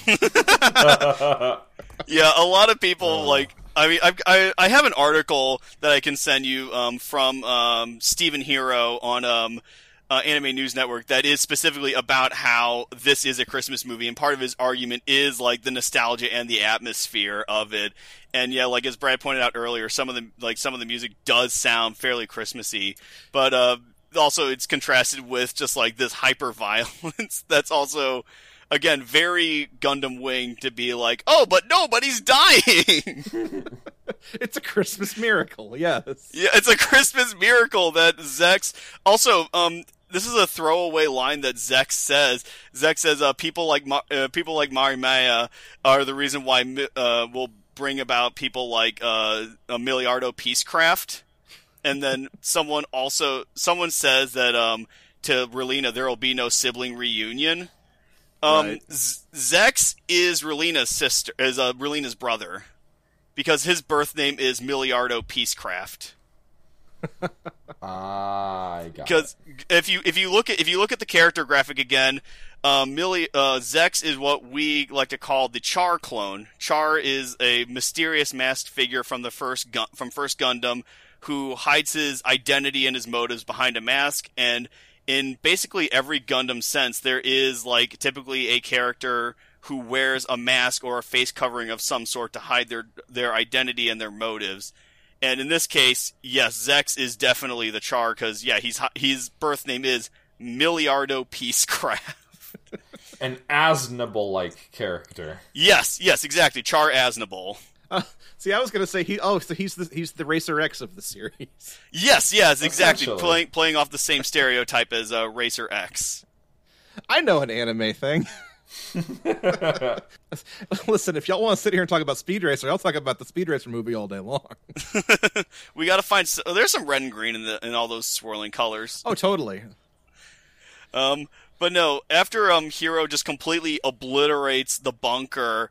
Yeah, a lot of people, I mean, I have an article that I can send you from Stephen Hero on Anime News Network that is specifically about how this is a Christmas movie, and part of his argument is like the nostalgia and the atmosphere of it. And yeah, like as Brad pointed out earlier, some of the music does sound fairly Christmassy, but also it's contrasted with just like this hyper violence that's also again, very Gundam Wing to be like, oh, but nobody's dying. It's a Christmas miracle, yes. Yeah, it's a Christmas miracle that Zex... Also, this is a throwaway line that Zex says. Zex says, people like Mari Maya are the reason why we'll bring about people like a Miliardo Peacecraft. And then someone says that to Relina there will be no sibling reunion. Right. Zex is Relina's brother. Because his birth name is Miliardo Peacecraft. I got Because if you look at the character graphic again, Zex is what we like to call the Char clone. Char is a mysterious masked figure from First Gundam who hides his identity and his motives behind a mask. And in basically every Gundam sense, there is like typically a character who wears a mask or a face covering of some sort to hide their identity and their motives. And in this case, yes, Zex is definitely the Char, because, yeah, his birth name is Miliardo Peacecraft. an Aznable-like character. Yes, exactly. Char Aznable. See, I was going to say, he's the Racer X of the series. Yes, exactly. Essentially. Playing off the same stereotype as Racer X. I know an anime thing. Listen, if y'all want to sit here and talk about Speed Racer, I'll talk about the Speed Racer movie all day long. We got to find... there's some red and green in all those swirling colors. Oh, totally. But no, after Hero just completely obliterates the bunker,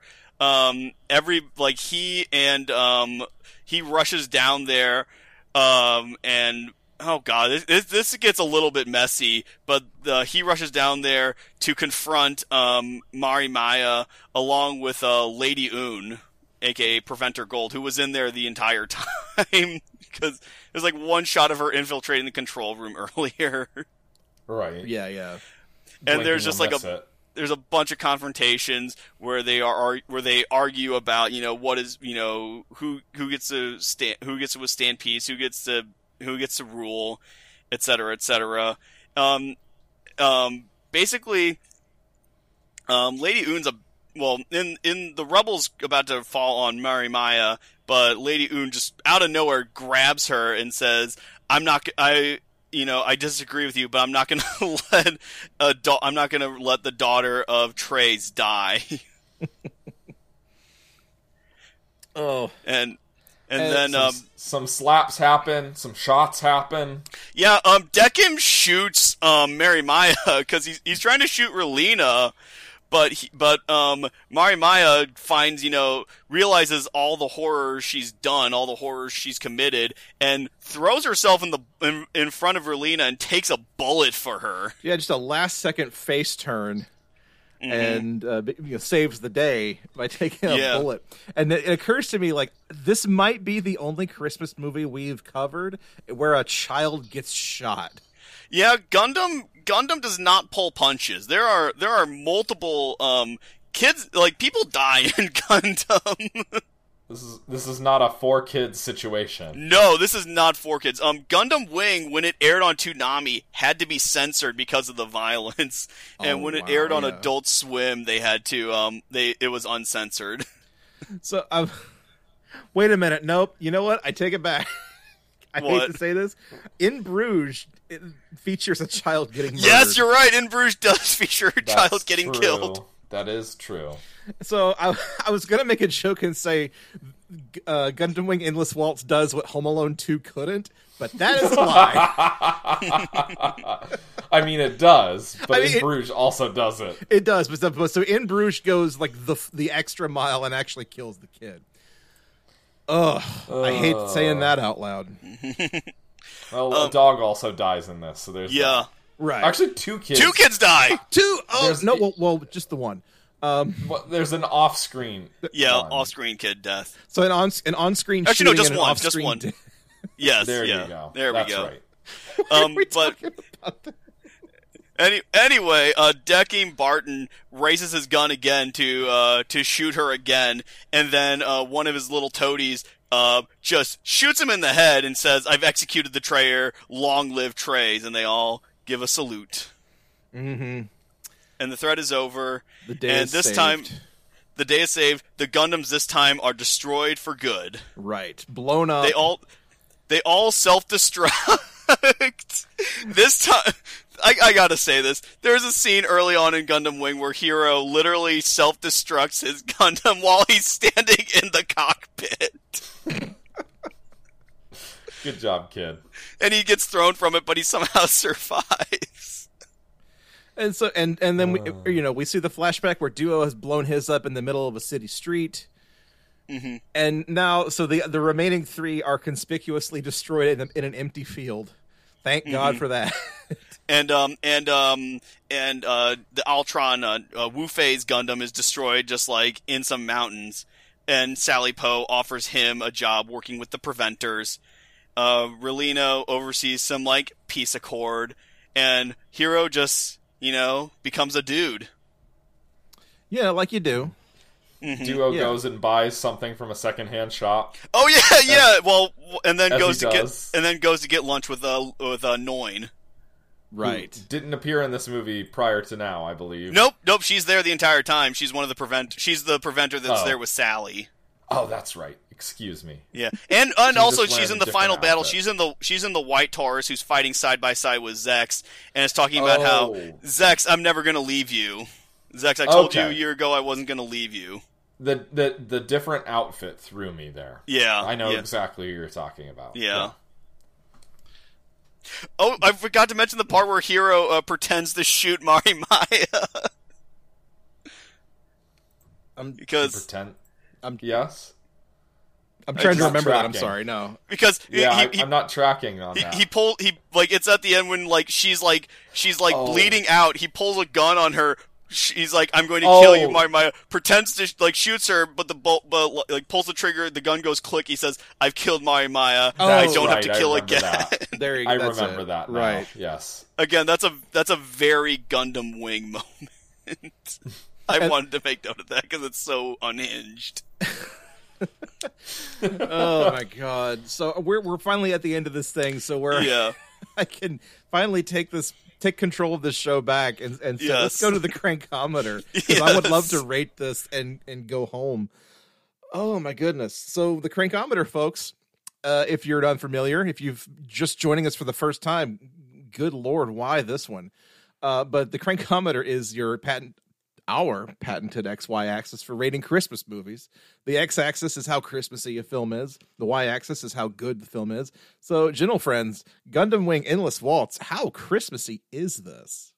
he rushes down there, and oh god, this gets a little bit messy, but he rushes down there to confront Mari Maya along with Lady Une, aka Preventer Gold, who was in there the entire time, because there's like one shot of her infiltrating the control room earlier. Right. Yeah. And there's just like it. there's a bunch of confrontations where they argue about, what is, who gets to withstand peace, who gets to rule, etc., etc. Basically, Lady Une's in the Rebels about to fall on Mari Maya, but Lady Une just out of nowhere grabs her and says, I disagree with you, but I'm not going to let the daughter of Treize die. Oh. And then some slaps happen, some shots happen. Yeah, Dekim shoots Mari Maya because he's trying to shoot Relina, but Mari Maya realizes all the horrors she's done, all the horrors she's committed, and throws herself in front of Relina and takes a bullet for her. Yeah, just a last second face turn. And saves the day by taking a bullet. And it occurs to me, like, this might be the only Christmas movie we've covered where a child gets shot. Yeah, Gundam does not pull punches. There are multiple kids, like, people die in Gundam. This is not a 4-kid situation. No, this is not 4 kids. Gundam Wing, when it aired on Toonami, had to be censored because of the violence, and when it aired on Adult Swim, they had to it was uncensored. So, wait a minute. Nope. You know what? I take it back. I hate to say this. In Bruges, it features a child getting murdered. Yes, you're right. In Bruges does feature a child getting killed. That is true. So I was going to make a joke and say Gundam Wing Endless Waltz does what Home Alone 2 couldn't, but that is a lie. I mean, it does, but In Bruges also does it. It does, but so In Bruges goes like the extra mile and actually kills the kid. Ugh, I hate saying that out loud. Well, a dog also dies in this, so there's that. Right. Actually, 2 kids. 2 kids die. 2. Oh no! Well, just the one. There's an off-screen. Off-screen kid death. So an on-screen. Actually, no, just one. Just one. Yes. There you go. There we That's go. Right. Anyway, Dekim Barton raises his gun again to shoot her again, and then one of his little toadies just shoots him in the head and says, "I've executed the traitor. Long live Treize!" And they all give a salute. Mm-hmm. and the threat is over. The day and is this saved. time, the day is saved. The Gundams this time are destroyed for good. Right. Blown up. They all self-destruct. This time, I gotta say this. There's a scene early on in Gundam Wing where Hero literally self-destructs his Gundam while he's standing in the cockpit. Good job, kid. And he gets thrown from it, but he somehow survives. And so, and then we see the flashback where Duo has blown his up in the middle of a city street. Mm-hmm. And now, so the remaining 3 are conspicuously destroyed in an empty field. Thank God for that. And the Altron Wu Fei's Gundam is destroyed just like in some mountains. And Sally Poe offers him a job working with the Preventers. Relino oversees some like peace accord, and Hero just becomes a dude. Yeah, like you do. Duo goes and buys something from a secondhand shop. Oh yeah. Well, and then As goes he to does. get lunch with Noin. Right. Who didn't appear in this movie prior to now, I believe. Nope. She's there the entire time. She's one of the She's the preventer that's there with Sally. Oh, that's right. Excuse me. Yeah, and just also wearing she's in a the final different battle. outfit. She's in the White Taurus, who's fighting side by side with Zex, and is talking about how Zex, I'm never going to leave you. Zex, I told you a year ago I wasn't going to leave you. The different outfit threw me there. Yeah, I know exactly who you're talking about. Yeah. Oh, I forgot to mention the part where Hero pretends to shoot Mari Maya. Because yes. I'm trying to remember that. I'm tracking. sorry. No. Because I'm not tracking on that. It's at the end when she's bleeding out. He pulls a gun on her. He's like, I'm going to kill you, Mari Maya. Pretends to shoots her, but pulls the trigger. The gun goes click. He says, I've killed Mari Maya. I don't have to kill again. There you go. I remember that now. Right. Yes. Again, that's a very Gundam Wing moment. I wanted to make note of that because it's so unhinged. Oh my God! So we're finally at the end of this thing. So I can finally take control of this show back and say, let's go to the crankometer, because I would love to rate this and go home. Oh my goodness! So the crankometer, folks, if you're unfamiliar, if you've just joining us for the first time, good Lord, why this one? But the crankometer is our patented XY axis for rating Christmas movies. The X axis is how Christmassy a film is. The Y axis is how good the film is. So, gentle friends, Gundam Wing Endless Waltz, how Christmassy is this?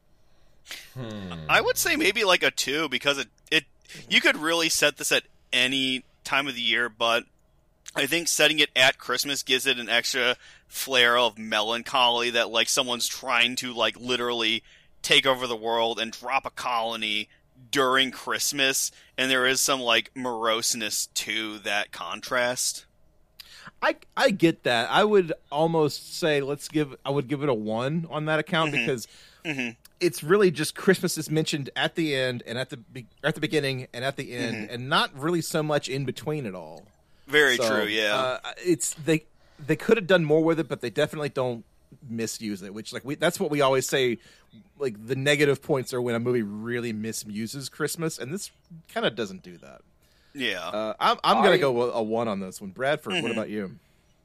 I would say maybe like a 2, because it you could really set this at any time of the year, but I think setting it at Christmas gives it an extra flair of melancholy that like someone's trying to like literally take over the world and drop a colony during Christmas, and there is some like moroseness to that contrast. I get that. I would almost say I would give it a 1 on that account, because it's really just Christmas is mentioned at the end and at the beginning and at the end, and not really so much in between it all. Very true. Yeah, they could have done more with it, but they definitely don't misuse it, which that's what we always say, like the negative points are when a movie really misuses Christmas, and this kind of doesn't do that. I'm gonna go a 1 on this one. Bradford, what about you?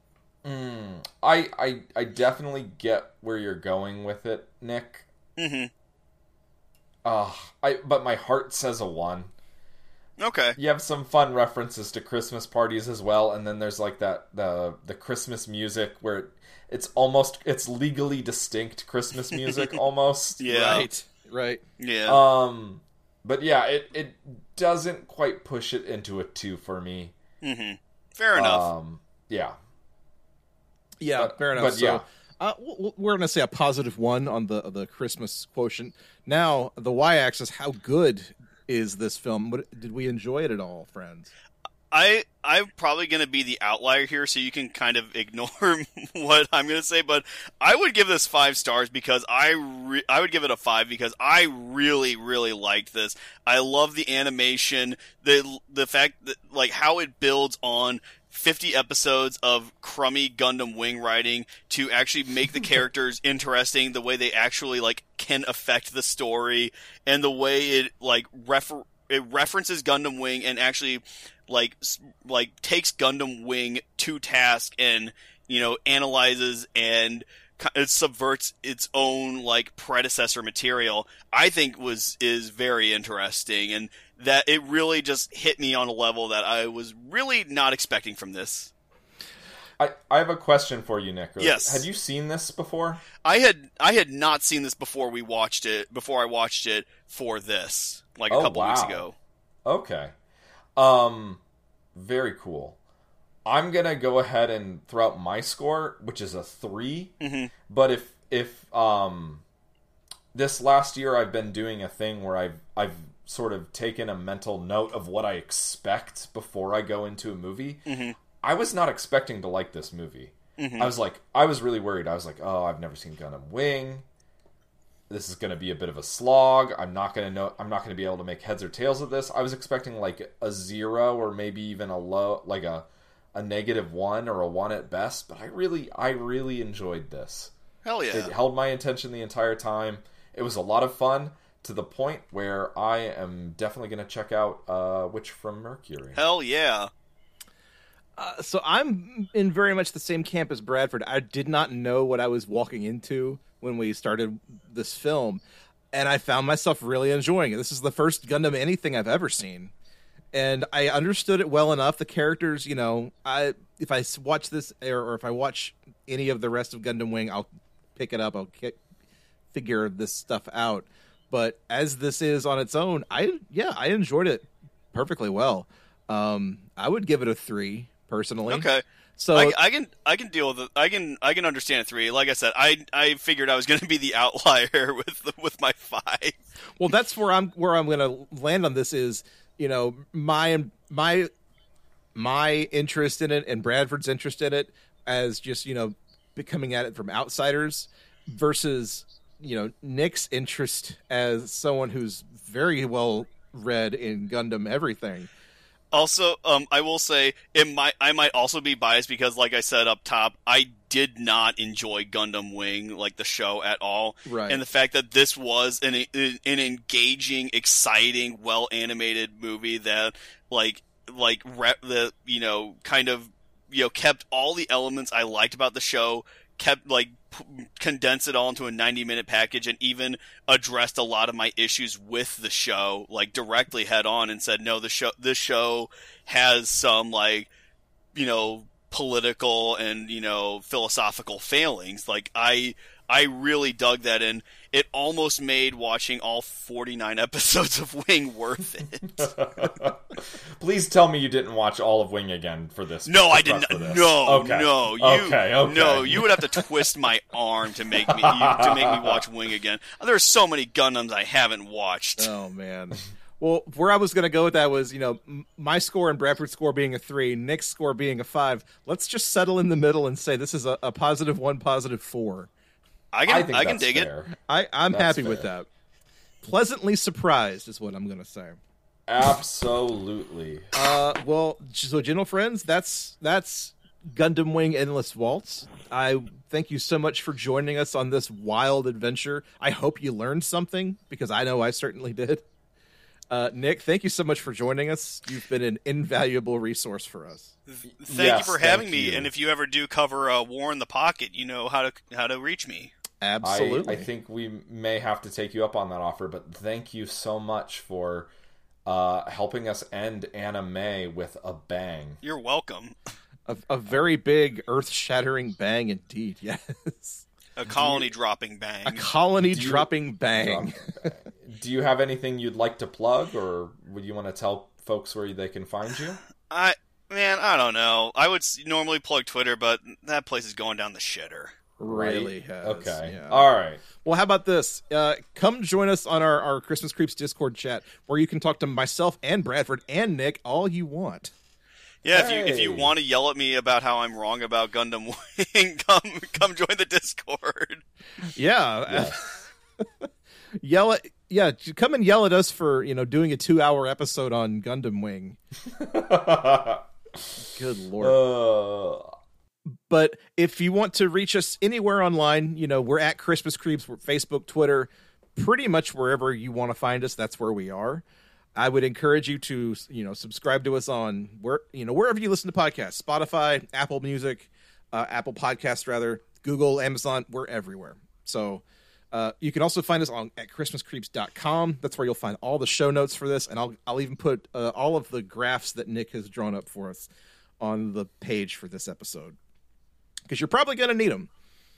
I definitely get where you're going with it, Nick. But my heart says a 1. Okay. You have some fun references to Christmas parties as well, and then there's like the Christmas music where it's legally distinct Christmas music almost. Yeah. Right. Yeah. But yeah, it doesn't quite push it into a 2 for me. Fair enough. Yeah. Yeah, fair enough. But so, we're going to say a positive 1 on the Christmas quotient. Now, the Y-axis, how good is this film? Did we enjoy it at all, friends? I'm probably going to be the outlier here, so you can kind of ignore what I'm going to say, but I would give this 5 stars because I would give it a 5 because I really, really liked this. I love the animation, the fact that, like, how it builds on 50 episodes of crummy Gundam Wing writing to actually make the characters interesting, the way they actually like can affect the story, and the way it like it references Gundam Wing and actually like takes Gundam Wing to task and, you know, analyzes and it subverts its own like predecessor material, I think is very interesting, and that it really just hit me on a level that I was really not expecting from this. I have a question for you, Nick. Yes. Had you seen this before? I had not seen this before I watched it for this, like a couple weeks ago. Okay. Very cool. I'm gonna go ahead and throw out my score, which is a 3. Mm-hmm. But if this last year I've been doing a thing where I've sort of taken a mental note of what I expect before I go into a movie. Mm-hmm. I was not expecting to like this movie. Mm-hmm. I was really worried. I was like, oh, I've never seen Gundam Wing. This is going to be a bit of a slog. I'm not going to be able to make heads or tails of this. I was expecting like a 0 or maybe even a low, like a -1 or a 1 at best. But I really enjoyed this. Hell yeah. It held my attention the entire time. It was a lot of fun, to the point where I am definitely going to check out Witch from Mercury. Hell yeah. So I'm in very much the same camp as Bradford. I did not know what I was walking into when we started this film, and I found myself really enjoying it. This is the first Gundam anything I've ever seen, and I understood it well enough. The characters, you know, if I watch this or if I watch any of the rest of Gundam Wing, I'll pick it up. I'll figure this stuff out. But as this is on its own, I enjoyed it perfectly well. I would give it a 3 personally. Okay. So I can deal with it. I can understand a 3. Like I said, I figured I was going to be the outlier with my 5. Well, that's where I'm going to land on this is, you know, my interest in it and Bradford's interest in it as just, you know, coming at it from outsiders versus, you know, Nick's interest as someone who's very well read in Gundam everything. Also, I will say I might also be biased because, like I said up top, I did not enjoy Gundam Wing, like the show, at all. Right. And the fact that this was an engaging, exciting, well animated movie that you know, kind of, you know, kept all the elements I liked about the show, kept like condensed it all into a 90-minute package, and even addressed a lot of my issues with the show, like directly head on, and said, no, this show has some, like, you know, political and, you know, philosophical failings. Like, I really dug that, and it almost made watching all 49 episodes of Wing worth it. Please tell me you didn't watch all of Wing again for this. No, I didn't. No, okay. no, Okay. No, you would have to twist my arm to make me watch Wing again. There's so many Gundams I haven't watched. Oh man. Well, where I was going to go with that was, you know, my score and Bradford's score being a 3, Nick's score being a 5. Let's just settle in the middle and say this is a +1, +4. I can dig fair. it. I'm That's happy fair. with that. Pleasantly surprised is what I'm going to say. Absolutely. Well, so Gentle Friends, that's Gundam Wing Endless Waltz. I thank you so much for joining us on this wild adventure. I hope you learned something, because I know I certainly did. Nick, thank you so much for joining us. You've been an invaluable resource for us. Thank you for having me. you. And if you ever do cover War in the Pocket, you know how to reach me. Absolutely. I think we may have to take you up on that offer, but thank you so much for helping us end anime with a bang. You're welcome. A very big, earth-shattering bang indeed, yes. A colony dropping bang. A colony dropping bang. Do you have anything you'd like to plug, or would you want to tell folks where they can find you? I don't know. I would normally plug Twitter, but that place is going down the shitter. Really Right? has. Okay. Yeah. All right. Well, how about this? Come join us on our Christmas Creeps Discord chat, where you can talk to myself and Bradford and Nick all you want. Yeah, Hey. if you want to yell at me about how I'm wrong about Gundam Wing, come join the Discord. Yeah. Come and yell at us for, you know, doing a 2-hour episode on Gundam Wing. Good Lord. But if you want to reach us anywhere online, we're at Christmas Creeps. We're Facebook, Twitter, pretty much wherever you want to find us. That's where we are. I would encourage you to, subscribe to us on wherever you listen to podcasts, Spotify, Apple Music, Apple Podcasts, rather, Google, Amazon. We're everywhere. So you can also find us at ChristmasCreeps.com. That's where you'll find all the show notes for this. And I'll even put all of the graphs that Nick has drawn up for us on the page for this episode, because you're probably going to need them.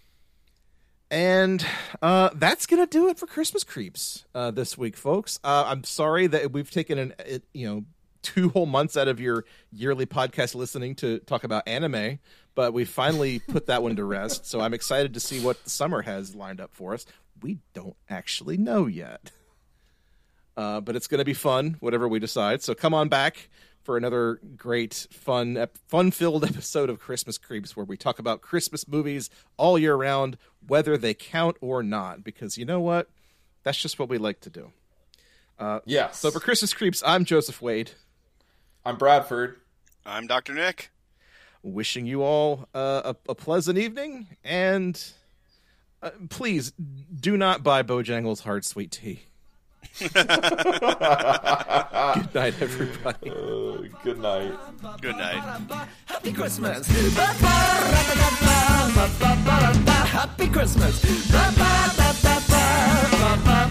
And that's going to do it for Christmas Creeps this week, folks. I'm sorry that we've taken 2 whole months out of your yearly podcast listening to talk about anime, but we finally put that one to rest. So I'm excited to see what the summer has lined up for us. We don't actually know yet, but it's going to be fun, whatever we decide. So come on back for another great, fun-filled episode of Christmas Creeps, where we talk about Christmas movies all year round, whether they count or not, because you know what? That's just what we like to do. Yes. So for Christmas Creeps, I'm Joseph Wade. I'm Bradford. I'm Dr. Nick. Wishing you all a pleasant evening, and please do not buy Bojangles Hard Sweet Tea. Good night, everybody. Good night. Good night. Happy Christmas. Happy Christmas.